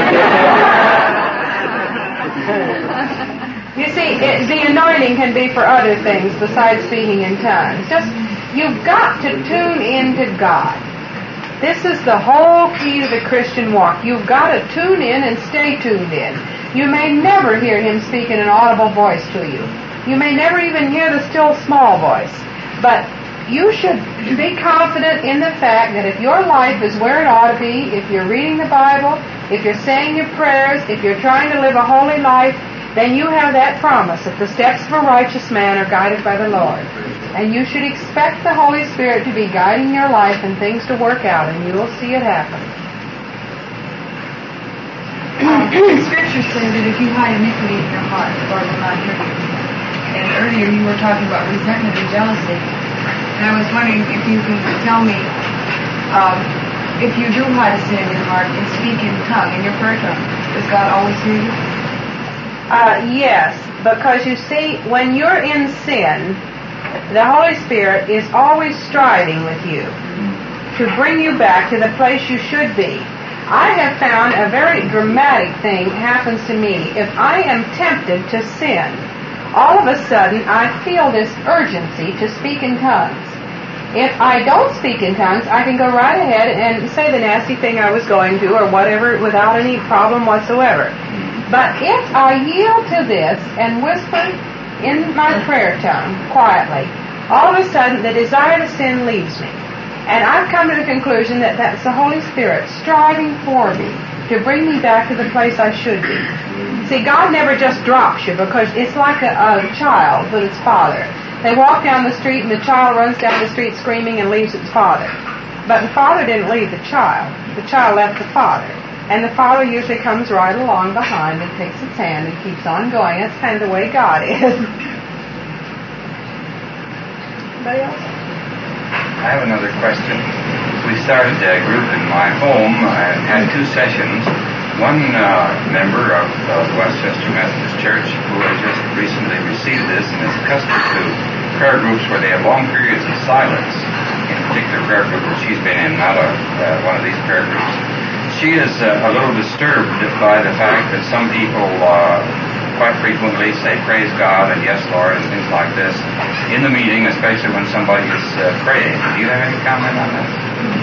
You see, the anointing can be for other things besides speaking in tongues. Just, you've got to tune into God. This is the whole key to the Christian walk. You've got to tune in and stay tuned in. You may never hear Him speak in an audible voice to you. You may never even hear the still small voice. But you should be confident in the fact that if your life is where it ought to be, if you're reading the Bible, if you're saying your prayers, if you're trying to live a holy life, then you have that promise that the steps of a righteous man are guided by the Lord. And you should expect the Holy Spirit to be guiding your life and things to work out, and you will see it happen. The Scripture says that if you hide iniquity in your heart, the Lord will not hear you. And earlier you were talking about resentment and jealousy. And I was wondering if you can tell me, if you do hide a sin in your heart and speak in tongue, in your prayer tongue, does God always hear you? Yes, because you see, when you're in sin, the Holy Spirit is always striving with you to bring you back to the place you should be. I have found a very dramatic thing happens to me. If I am tempted to sin, all of a sudden I feel this urgency to speak in tongues. If I don't speak in tongues, I can go right ahead and say the nasty thing I was going to or whatever without any problem whatsoever. But if I yield to this and whisper in my prayer tongue quietly, all of a sudden the desire to sin leaves me. And I've come to the conclusion that that's the Holy Spirit striving for me to bring me back to the place I should be. See, God never just drops you, because it's like a child with its father. They walk down the street and the child runs down the street screaming and leaves its father. But the father didn't leave the child. The child left the father. And the father usually comes right along behind and takes its hand and keeps on going. That's kind of the way God is. Anybody else? I have another question. We started a group in my home and had 2 sessions. One member of Westchester Methodist Church who had just recently received this and is accustomed to prayer groups where they have long periods of silence, in a particular prayer group that she's been in, not one of these prayer groups. She is a little disturbed by the fact that some people quite frequently say praise God and yes Lord and things like this in the meeting, especially when somebody is praying. Do you have any comment on that?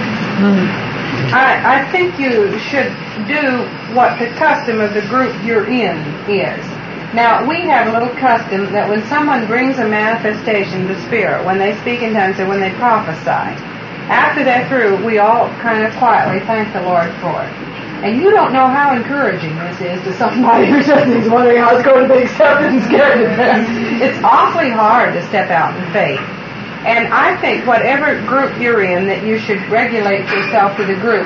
I think you should do what the custom of the group you're in is. Now, we have a little custom that when someone brings a manifestation of the Spirit, when they speak in tongues or when they prophesy, after they're through, we all kind of quietly thank the Lord for it. And you don't know how encouraging this is to somebody who just is wondering how it's going to be accepted and scared to death. It's awfully hard to step out in faith. And I think whatever group you're in, that you should regulate yourself to the group.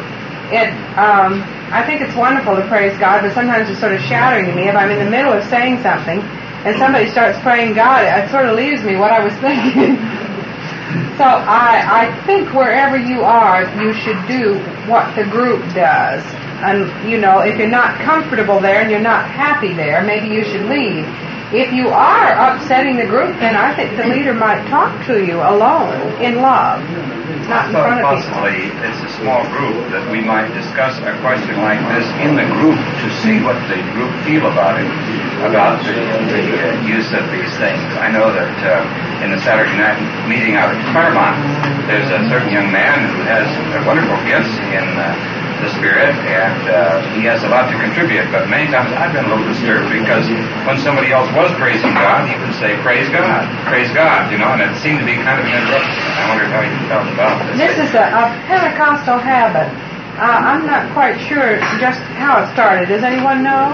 I think it's wonderful to praise God, but sometimes it's sort of shattering to me. If I'm in the middle of saying something and somebody starts praying God, it sort of leaves me what I was thinking. So I think wherever you are, you should do what the group does. And, you know, if you're not comfortable there and you're not happy there, maybe you should leave. If you are upsetting the group, then I think the leader might talk to you alone, in love, not in front of people. Possibly it's a small group that we might discuss a question like this in the group to see what the group feel about it, about the use of these things. I know that in the Saturday night meeting out at Claremont, there's a certain young man who has wonderful gifts in the Spirit, and he has a lot to contribute, but many times I've been a little disturbed because when somebody else was praising God, he would say, praise God, you know, and it seemed to be kind of an interruption. I wondered how you felt about this. This is a Pentecostal habit. I'm not quite sure just how it started. Does anyone know?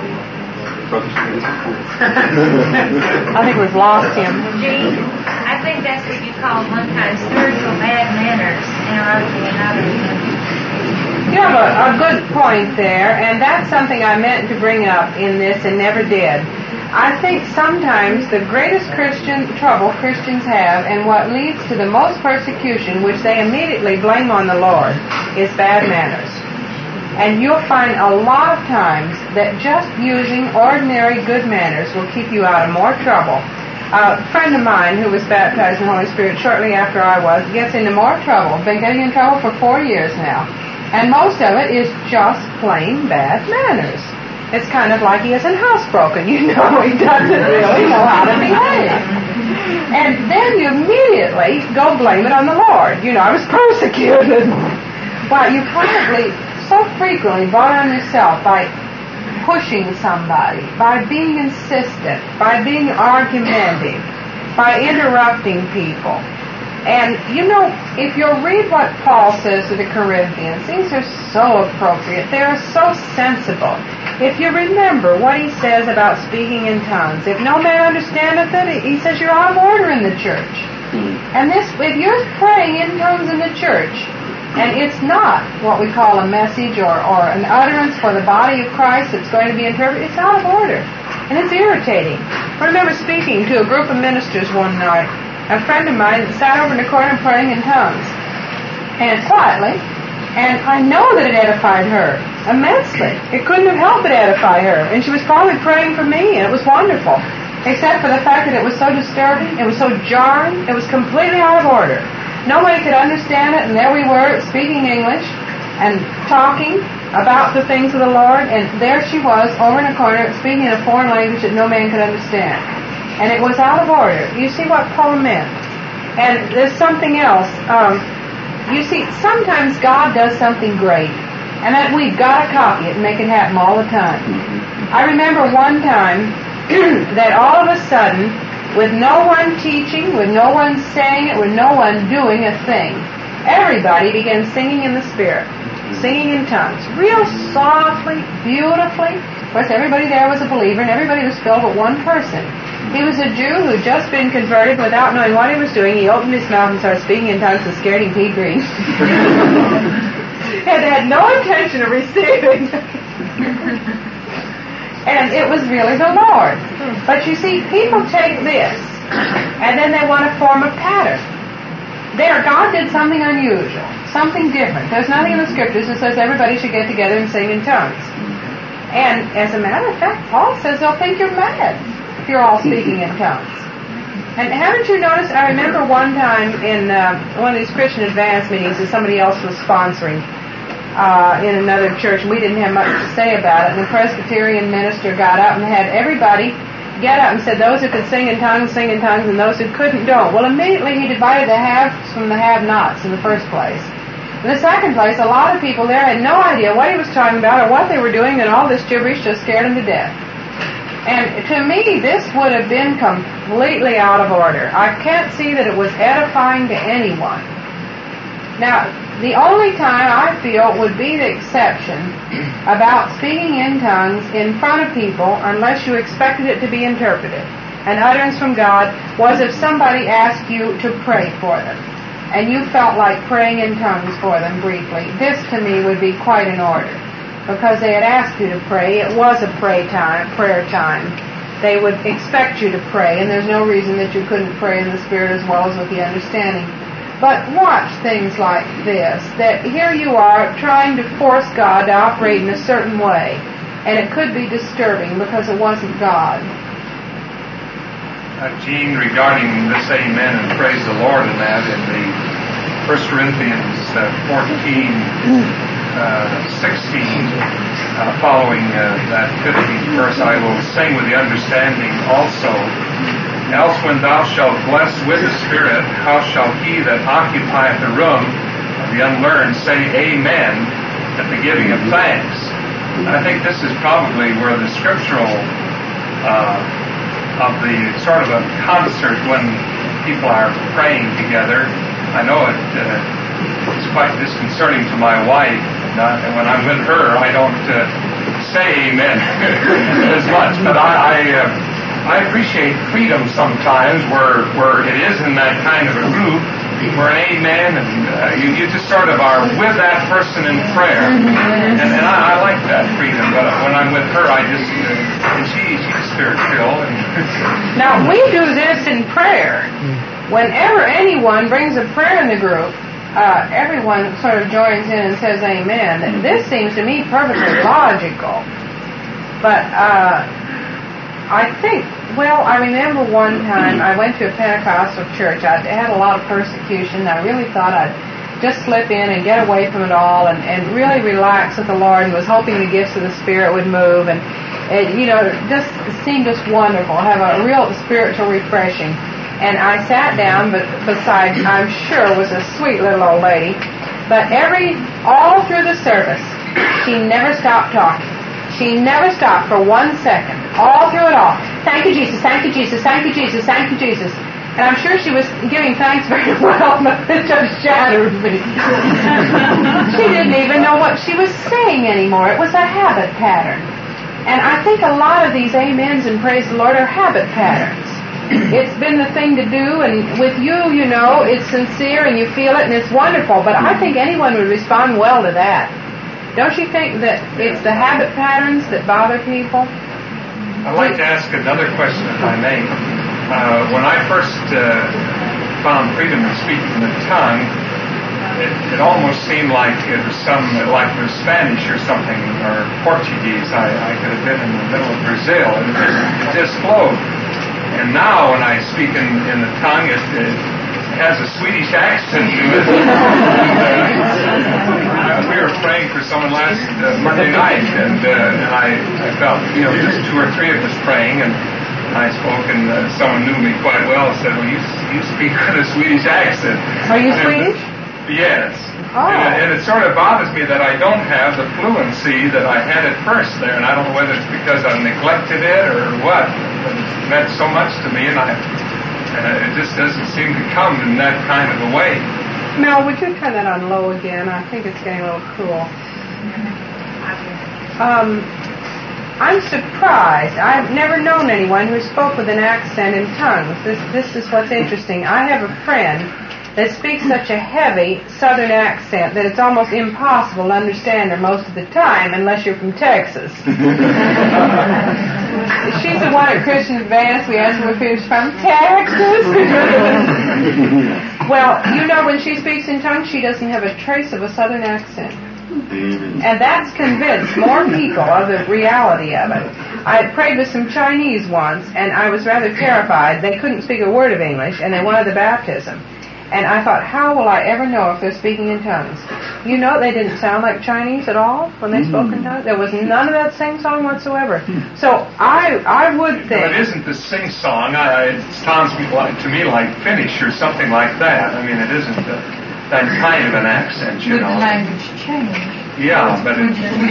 I think we've lost him. Gene, I think that's what you call one kind of spiritual bad manners, interrupting another. You have a good point there, and that's something I meant to bring up in this and never did. I think sometimes the greatest Christian trouble Christians have, and what leads to the most persecution, which they immediately blame on the Lord, is bad manners. And you'll find a lot of times that just using ordinary good manners will keep you out of more trouble. A friend of mine who was baptized in the Holy Spirit shortly after I was gets into more trouble. Been getting in trouble for 4 years now. And most of it is just plain bad manners. It's kind of like he isn't housebroken, you know. He doesn't really know how to behave. And then you immediately go blame it on the Lord. You know, I was persecuted. Well, you probably so frequently brought on yourself by pushing somebody, by being insistent, by being argumentative, by interrupting people. And, you know, if you'll read what Paul says to the Corinthians, these are so appropriate. They are so sensible. If you remember what he says about speaking in tongues, if no man understandeth it, he says you're out of order in the church. And this, if you're praying in tongues in the church, and it's not what we call a message or an utterance for the body of Christ that's going to be interpreted, it's out of order. And it's irritating. I remember speaking to a group of ministers one night. A friend of mine sat over in the corner praying in tongues, and quietly, and I know that it edified her immensely. It couldn't have helped but edify her, and she was probably praying for me, and it was wonderful, except for the fact that it was so disturbing, it was so jarring, it was completely out of order. Nobody could understand it, and there we were speaking English and talking about the things of the Lord, and there she was over in a corner speaking in a foreign language that no man could understand. And it was out of order. You see what Paul meant. And there's something else. You see, sometimes God does something great, and that we've got to copy it and make it happen all the time. I remember one time that all of a sudden, with no one teaching, with no one saying it, with no one doing a thing, everybody began singing in the Spirit, singing in tongues, real softly, beautifully. Of course, everybody there was a believer, and everybody was filled but one person. He was a Jew who had just been converted without knowing what he was doing. He opened his mouth and started speaking in tongues and scared him pea green. And had no intention of receiving. And it was really the Lord. But you see, people take this, and then they want to form a pattern. There, God did something unusual, something different. There's nothing in the Scriptures that says everybody should get together and sing in tongues. And as a matter of fact, Paul says they'll think you're mad if you're all speaking in tongues. And haven't you noticed, I remember one time in one of these Christian Advance meetings that somebody else was sponsoring in another church, and we didn't have much to say about it, and the Presbyterian minister got up and had everybody get up and said those who could sing in tongues, and those who couldn't, don't. Well, immediately he divided the haves from the have-nots in the first place. In the second place, a lot of people there had no idea what he was talking about or what they were doing, and all this gibberish just scared them to death. And to me, this would have been completely out of order. I can't see that it was edifying to anyone. Now, the only time I feel would be the exception about speaking in tongues in front of people unless you expected it to be interpreted. An utterance from God was if somebody asked you to pray for them, and you felt like praying in tongues for them briefly. This, to me, would be quite in order, because they had asked you to pray. It was a prayer time. They would expect you to pray, and there's no reason that you couldn't pray in the Spirit as well as with the understanding. But watch things like this, that here you are trying to force God to operate in a certain way, and it could be disturbing because it wasn't God. Gene, regarding this amen and praise the Lord in that, in the 1 Corinthians 14, 16, following that 15th verse, I will sing with the understanding also. Else when thou shalt bless with the Spirit, how shall he that occupieth the room of the unlearned say amen at the giving of thanks? And I think this is probably where the scriptural of the sort of a concert when people are praying together. I know it's quite disconcerting to my wife, and when I'm with her, I don't say amen as much. But I appreciate freedom sometimes where it is in that kind of a group where an amen and you just sort of are with that person in prayer, and I like that freedom. But when I'm with her, I just and she's spirit-filled. Now we do this in prayer. Whenever anyone brings a prayer in the group, everyone sort of joins in and says amen. This seems to me perfectly logical. But I think, well, I remember one time I went to a Pentecostal church. I had a lot of persecution. I really thought I'd just slip in and get away from it all and really relax with the Lord, and was hoping the gifts of the Spirit would move. And you know, it just seemed just wonderful, have a real spiritual refreshing. And I sat down, but beside, I'm sure, was a sweet little old lady. But all through the service, she never stopped talking. She never stopped for 1 second, all through it all. Thank you, Jesus, thank you, Jesus, thank you, Jesus, thank you, Jesus. And I'm sure she was giving thanks very well, but it just shattered me. She didn't even know what she was saying anymore. It was a habit pattern. And I think a lot of these amens and praise the Lord are habit patterns. It's been the thing to do, and with you, you know, it's sincere and you feel it and it's wonderful, but I think anyone would respond well to that. Don't you think that it's the habit patterns that bother people? I'd like to ask another question, if I may. When I first found freedom in speaking the tongue, it almost seemed like it was like it was Spanish or something, or Portuguese. I could have been in the middle of Brazil, and it just flowed. And now when I speak in the tongue, it has a Swedish accent to it. We were praying for someone last Monday night, and I felt, just 2 or 3 of us praying, and I spoke, and someone knew me quite well and said, well, you speak with a Swedish accent. Are you Swedish? Yes. Oh. And it sort of bothers me that I don't have the fluency that I had at first there, and I don't know whether it's because I've neglected it or what, but it meant so much to me, and it just doesn't seem to come in that kind of a way. Mel, would you turn that on low again? I think it's getting a little cool. I'm surprised. I've never known anyone who spoke with an accent in tongues. This is what's interesting. I have a friend that speaks such a heavy southern accent that it's almost impossible to understand her most of the time unless you're from Texas. She's the one at Christian Advance. We asked her if she's from Texas. Well, when she speaks in tongues, she doesn't have a trace of a southern accent. And that's convinced more people of the reality of it. I prayed with some Chinese once, and I was rather terrified. They couldn't speak a word of English, and they wanted the baptism. And I thought, how will I ever know if they're speaking in tongues? They didn't sound like Chinese at all when they spoke in tongues. There was none of that sing-song whatsoever. So I would think... But it isn't the sing-song. It sounds to me like Finnish or something like that. I mean, it isn't that kind of an accent, Would the language change? Yeah, but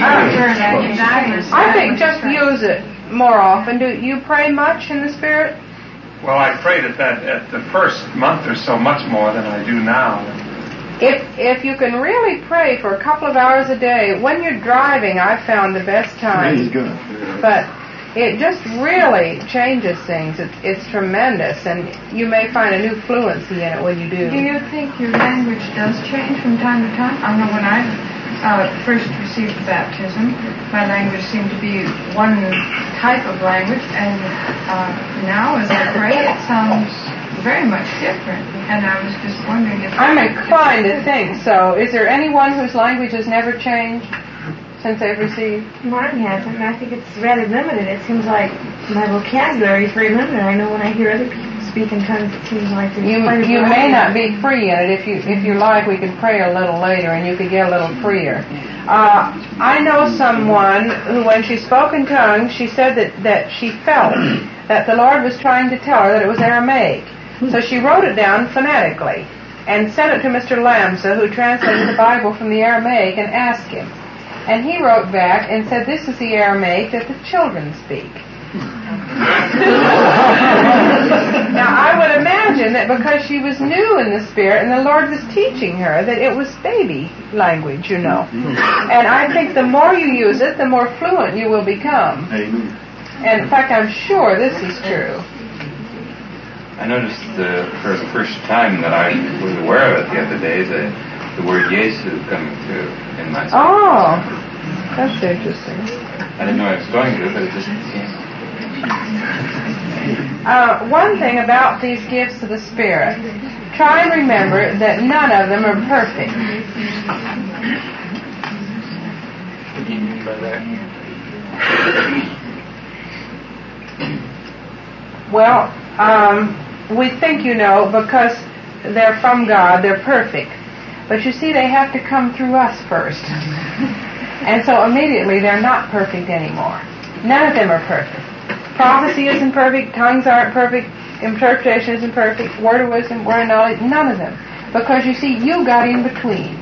I think just use it more often. Do you pray much in the Spirit? Well, I prayed at the first month or so much more than I do now. If you can really pray for a couple of hours a day, when you're driving, I've found the best time. But it just really changes things. It's tremendous, and you may find a new fluency in it when you do. Do you think your language does change from time to time? I know when I first received baptism, my language seemed to be one type of language, and now as I pray, it sounds very much different. And I was just wondering if... I'm inclined to think so. Is there anyone whose language has never changed since they've received? Mine hasn't, and I think it's rather limited. It seems like my vocabulary is very limited. I know when I hear other people speak in tongues, it seems like there's you may not be free in it. If you like, we could pray a little later, and you could get a little freer. I know someone who, when she spoke in tongues, she said that she felt that the Lord was trying to tell her that it was Aramaic. So she wrote it down phonetically and sent it to Mr. Lamsa, who translated the Bible from the Aramaic, and asked him. And he wrote back and said, this is the Aramaic that the children speak. Now, I would imagine that because she was new in the Spirit and the Lord was teaching her that it was baby language, And I think the more you use it, the more fluent you will become. Amen. And in fact, I'm sure this is true. I noticed for the first time that I was aware of it the other day, the word Yesu coming through in my speech. Oh, that's interesting. I didn't know I was going to, but it just came. One thing about these gifts of the Spirit, try and remember that none of them are perfect. What do you mean by that? Well, we think, because they're from God, they're perfect. But you see, they have to come through us first. And so immediately they're not perfect anymore. None of them are perfect. Prophecy isn't perfect, tongues aren't perfect, interpretation isn't perfect, word of wisdom, word of knowledge, none of them. Because you see, you got in between.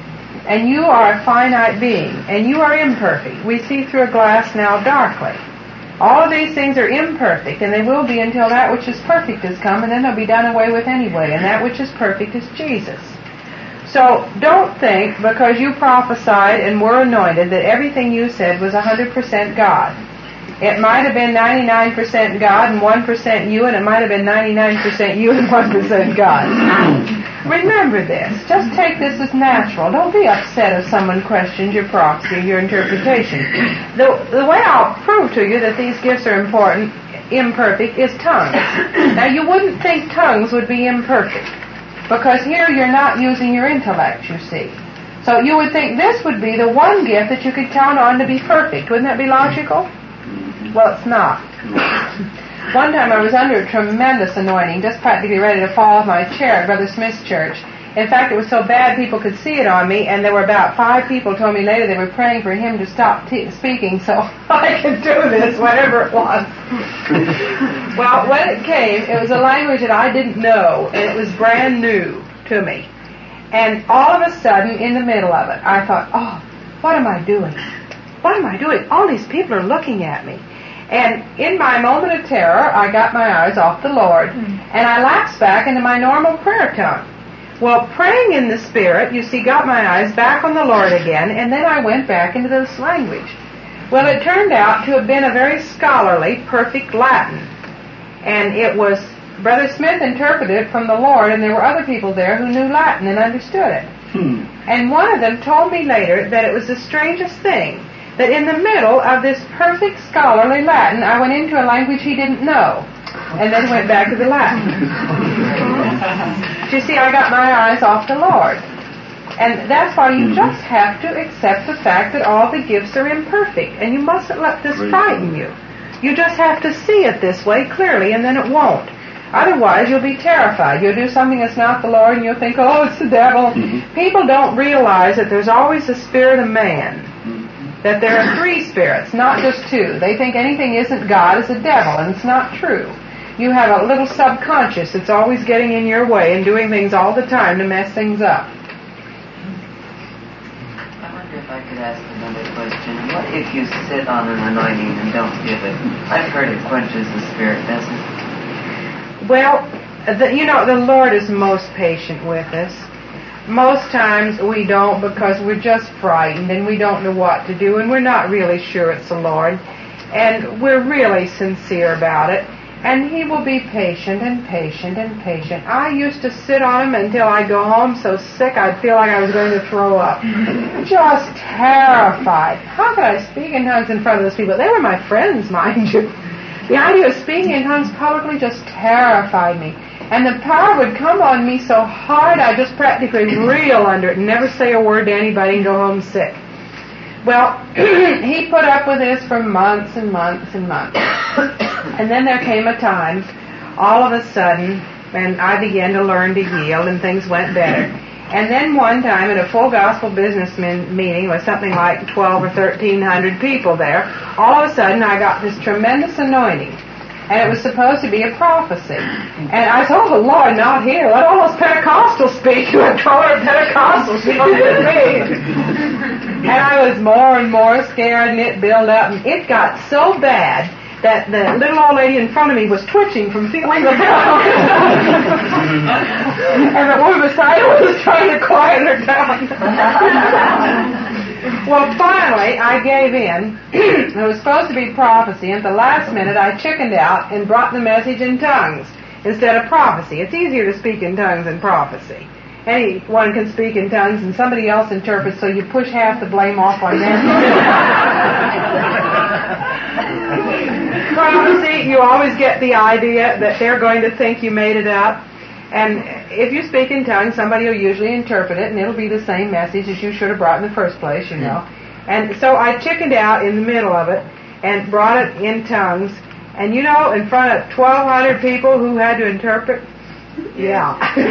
And you are a finite being, and you are imperfect. We see through a glass now darkly. All of these things are imperfect, and they will be until that which is perfect has come, and then they'll be done away with anyway, and that which is perfect is Jesus. So don't think, because you prophesied and were anointed, that everything you said was 100% God. It might have been 99% God and 1% you, and it might have been 99% you and 1% God. Remember this. Just take this as natural. Don't be upset if someone questions your prophecy, your interpretation. The way I'll prove to you that these gifts are imperfect is tongues. Now, you wouldn't think tongues would be imperfect, because here you're not using your intellect, you see. So you would think this would be the one gift that you could count on to be perfect. Wouldn't that be logical? Well, it's not. One time I was under a tremendous anointing, just practically ready to fall off my chair at Brother Smith's church. In fact, it was so bad people could see it on me, and there were about 5 people told me later they were praying for him to stop speaking so I could do this, whatever it was. Well, when it came, it was a language that I didn't know, and it was brand new to me. And all of a sudden, in the middle of it, I thought, oh, what am I doing? What am I doing? All these people are looking at me. And in my moment of terror, I got my eyes off the Lord, and I lapsed back into my normal prayer tongue. Well, praying in the Spirit, you see, got my eyes back on the Lord again, and then I went back into this language. Well, it turned out to have been a very scholarly, perfect Latin. And it was, Brother Smith interpreted it from the Lord, and there were other people there who knew Latin and understood it. And one of them told me later that it was the strangest thing, that in the middle of this perfect scholarly Latin, I went into a language he didn't know, and then went back to the Latin. You see, I got my eyes off the Lord. And that's why you just have to accept the fact that all the gifts are imperfect, and you mustn't let this frighten you. You just have to see it this way clearly, and then it won't. Otherwise, you'll be terrified. You'll do something that's not the Lord, and you'll think, oh, it's the devil. People don't realize that there's always a spirit of man. That there are 3 spirits, not just 2. They think anything isn't God is a devil, and it's not true. You have a little subconscious that's always getting in your way and doing things all the time to mess things up. I wonder if I could ask another question. What if you sit on an anointing and don't give it? I've heard it quenches the spirit, doesn't it? Well, the Lord is most patient with us. Most times we don't, because we're just frightened and we don't know what to do, and we're not really sure it's the Lord, and we're really sincere about it, and He will be patient and patient and patient. I used to sit on Him until I'd go home so sick I'd feel like I was going to throw up. Just terrified. How could I speak in tongues in front of those people? They were my friends, mind you. The idea of speaking in tongues publicly just terrified me. And the power would come on me so hard I'd just practically reel under it and never say a word to anybody and go home sick. Well, he put up with this for months and months and months. And then there came a time, all of a sudden, when I began to learn to yield and things went better. And then one time at a full gospel businessman meeting with something like 12 or 1,300 people there, all of a sudden I got this tremendous anointing. And it was supposed to be a prophecy. And I thought, oh, Lord, not here. Let all those Pentecostals speak. You had 12 Pentecostals speaking to me. And I was more and more scared, and it built up. And it got so bad that the little old lady in front of me was twitching from feeling the power. And the woman beside her was trying to quiet her down. Well, finally, I gave in. It was supposed to be prophecy, and at the last minute I chickened out and brought the message in tongues instead of prophecy. It's easier to speak in tongues than prophecy. Anyone can speak in tongues, and somebody else interprets, so you push half the blame off on them. Prophecy, you always get the idea that they're going to think you made it up. And if you speak in tongues, somebody will usually interpret it, and it'll be the same message as you should have brought in the first place, you know. And so I chickened out in the middle of it and brought it in tongues. And in front of 1,200 people who had to interpret, yeah.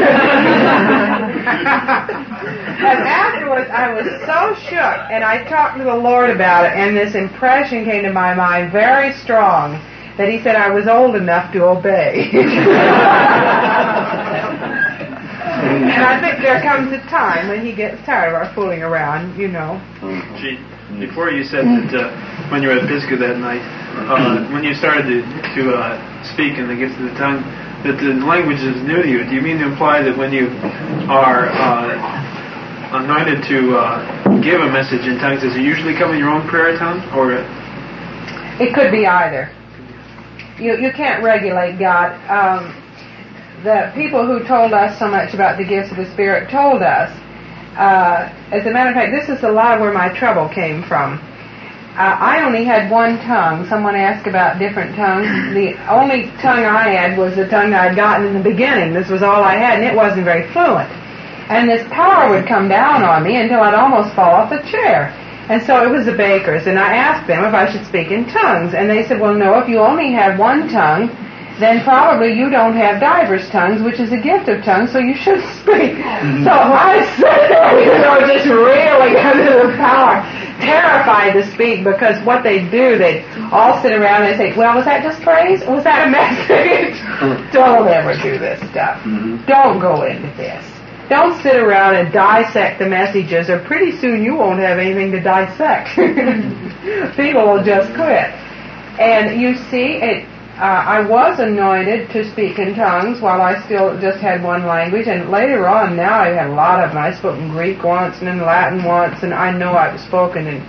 And afterwards, I was so shook, and I talked to the Lord about it, and this impression came to my mind very strong, that He said I was old enough to obey. And I think there comes a time when he gets tired of our fooling around, you know. Gee, before you said that when you were at Pisgah that night, when you started to speak in the gifts of the tongue, that the language is new to you. Do you mean to imply that when you are anointed to give a message in tongues, does it usually come in your own prayer tongue, or? It could be either. You can't regulate God. The people who told us so much about the gifts of the Spirit told us, as a matter of fact, this is a lot of where my trouble came from. I only had one tongue. Someone asked about different tongues. The only tongue I had was the tongue I'd gotten in the beginning. This was all I had, and it wasn't very fluent. And this power would come down on me until I'd almost fall off the chair. And so it was the bakers, and I asked them if I should speak in tongues. And they said, well, no, if you only have one tongue, then probably you don't have diverse tongues, which is a gift of tongues, so you should speak. So I sat there, just really under the power, terrified to speak, because what they do, they all sit around and say, well, was that just praise? Was that a message? Don't ever do this stuff. Don't go into this. Don't sit around and dissect the messages, or pretty soon you won't have anything to dissect. People will just quit. And you see, I was anointed to speak in tongues while I still just had one language, and later on, now I have a lot of them. I've spoken Greek once and in Latin once, and I know I've spoken in,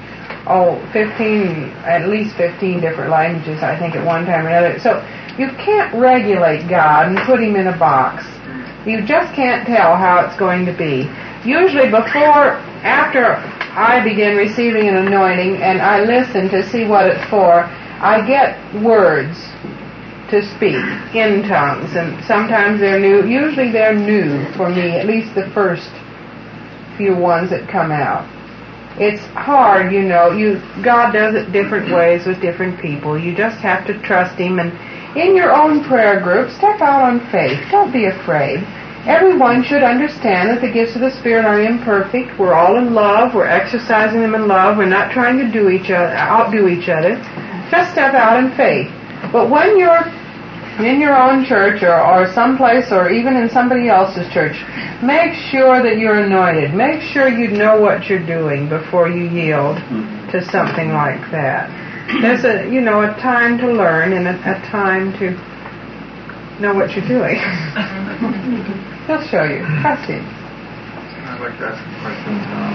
at least 15 different languages, I think, at one time or another. So you can't regulate God and put him in a box. You just can't tell how it's going to be. Usually after I begin receiving an anointing and I listen to see what it's for, I get words to speak in tongues, and sometimes they're new. Usually they're new for me, at least the first few ones that come out. It's hard, you know. God does it different ways with different people. You just have to trust him, and in your own prayer group, step out on faith. Don't be afraid. Everyone should understand that the gifts of the Spirit are imperfect. We're all in love. We're exercising them in love. We're not trying to outdo each other. Just step out in faith. But when you're in your own church or someplace, or even in somebody else's church, make sure that you're anointed. Make sure you know what you're doing before you yield to something like that. There's a time to learn and a time to know what you're doing. He'll show you. Trust him. I'd like to ask a question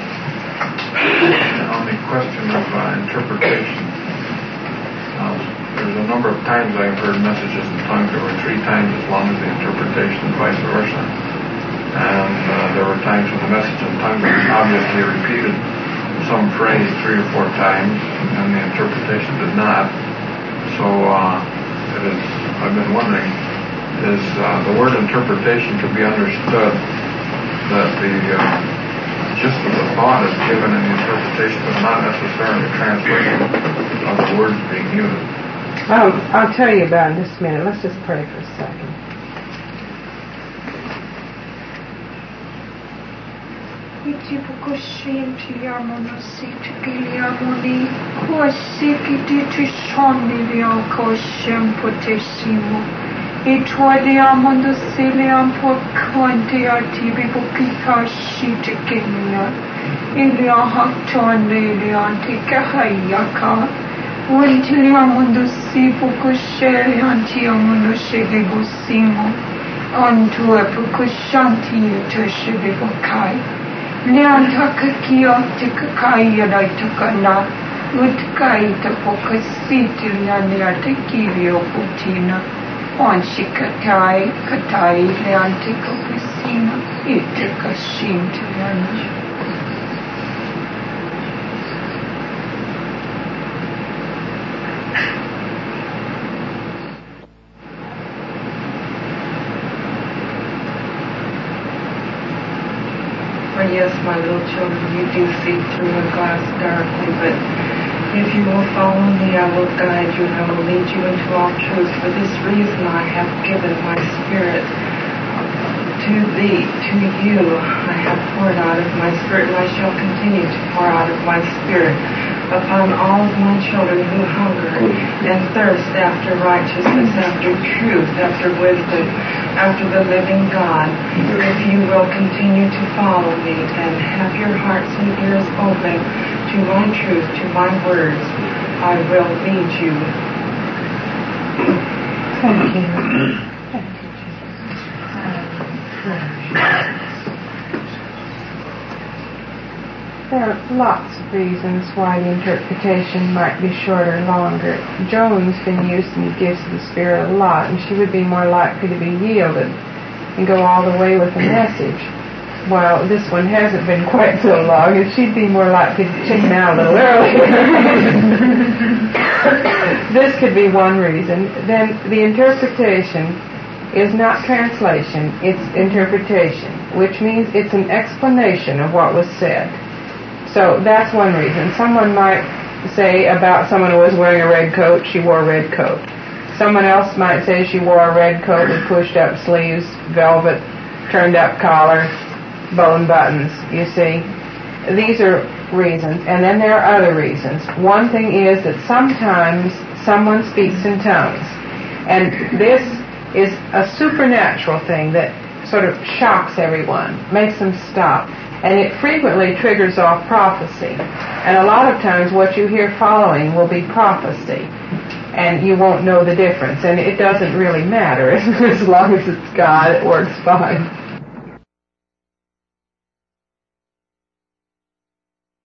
on the question of interpretation. There's a number of times I've heard messages in tongues that were 3 times as long as the interpretation and vice versa. And there were times when the message in tongues was obviously repeated some phrase 3 or 4 times, and the interpretation did not. So I've been wondering, is the word interpretation to be understood that the gist of the thought is given in the interpretation, but not necessarily translation of the words being used? I'll tell you about it in just a minute. Let's just pray for a second. Untiliamundo si pukushe antiamundo shegegusimo onto a pukushanti tushbibukai Leantaka kiotika yadaitakana utkai tapokasiti laniata kivio putina on shikatai katai leantika pisina itika shintilana. Yes, my little children, you do see through a glass darkly, but if you will follow me, I will guide you and I will lead you into all truth. For this reason I have given my Spirit to thee, to you. I have poured out of my Spirit, and I shall continue to pour out of my Spirit upon all of my children who hunger and thirst after righteousness, after truth, after wisdom, after the living God. If you will continue to follow me and have your hearts and ears open to my truth, to my words, I will lead you. Thank you. There are lots of reasons why the interpretation might be shorter or longer. Joan's been using the gifts of the Spirit a lot, and she would be more likely to be yielded and go all the way with the message. While this one hasn't been quite so long, and she'd be more likely to chicken out a little earlier. This could be one reason. Then the interpretation is not translation, it's interpretation, which means it's an explanation of what was said. So that's one reason. Someone might say about someone who was wearing a red coat, she wore a red coat. Someone else might say she wore a red coat with pushed up sleeves, velvet, turned up collar, bone buttons, you see. These are reasons. And then there are other reasons. One thing is that sometimes someone speaks in tongues. And this is a supernatural thing that sort of shocks everyone, makes them stop. And it frequently triggers off prophecy. And a lot of times what you hear following will be prophecy. And you won't know the difference. And it doesn't really matter. As long as it's God, it works fine.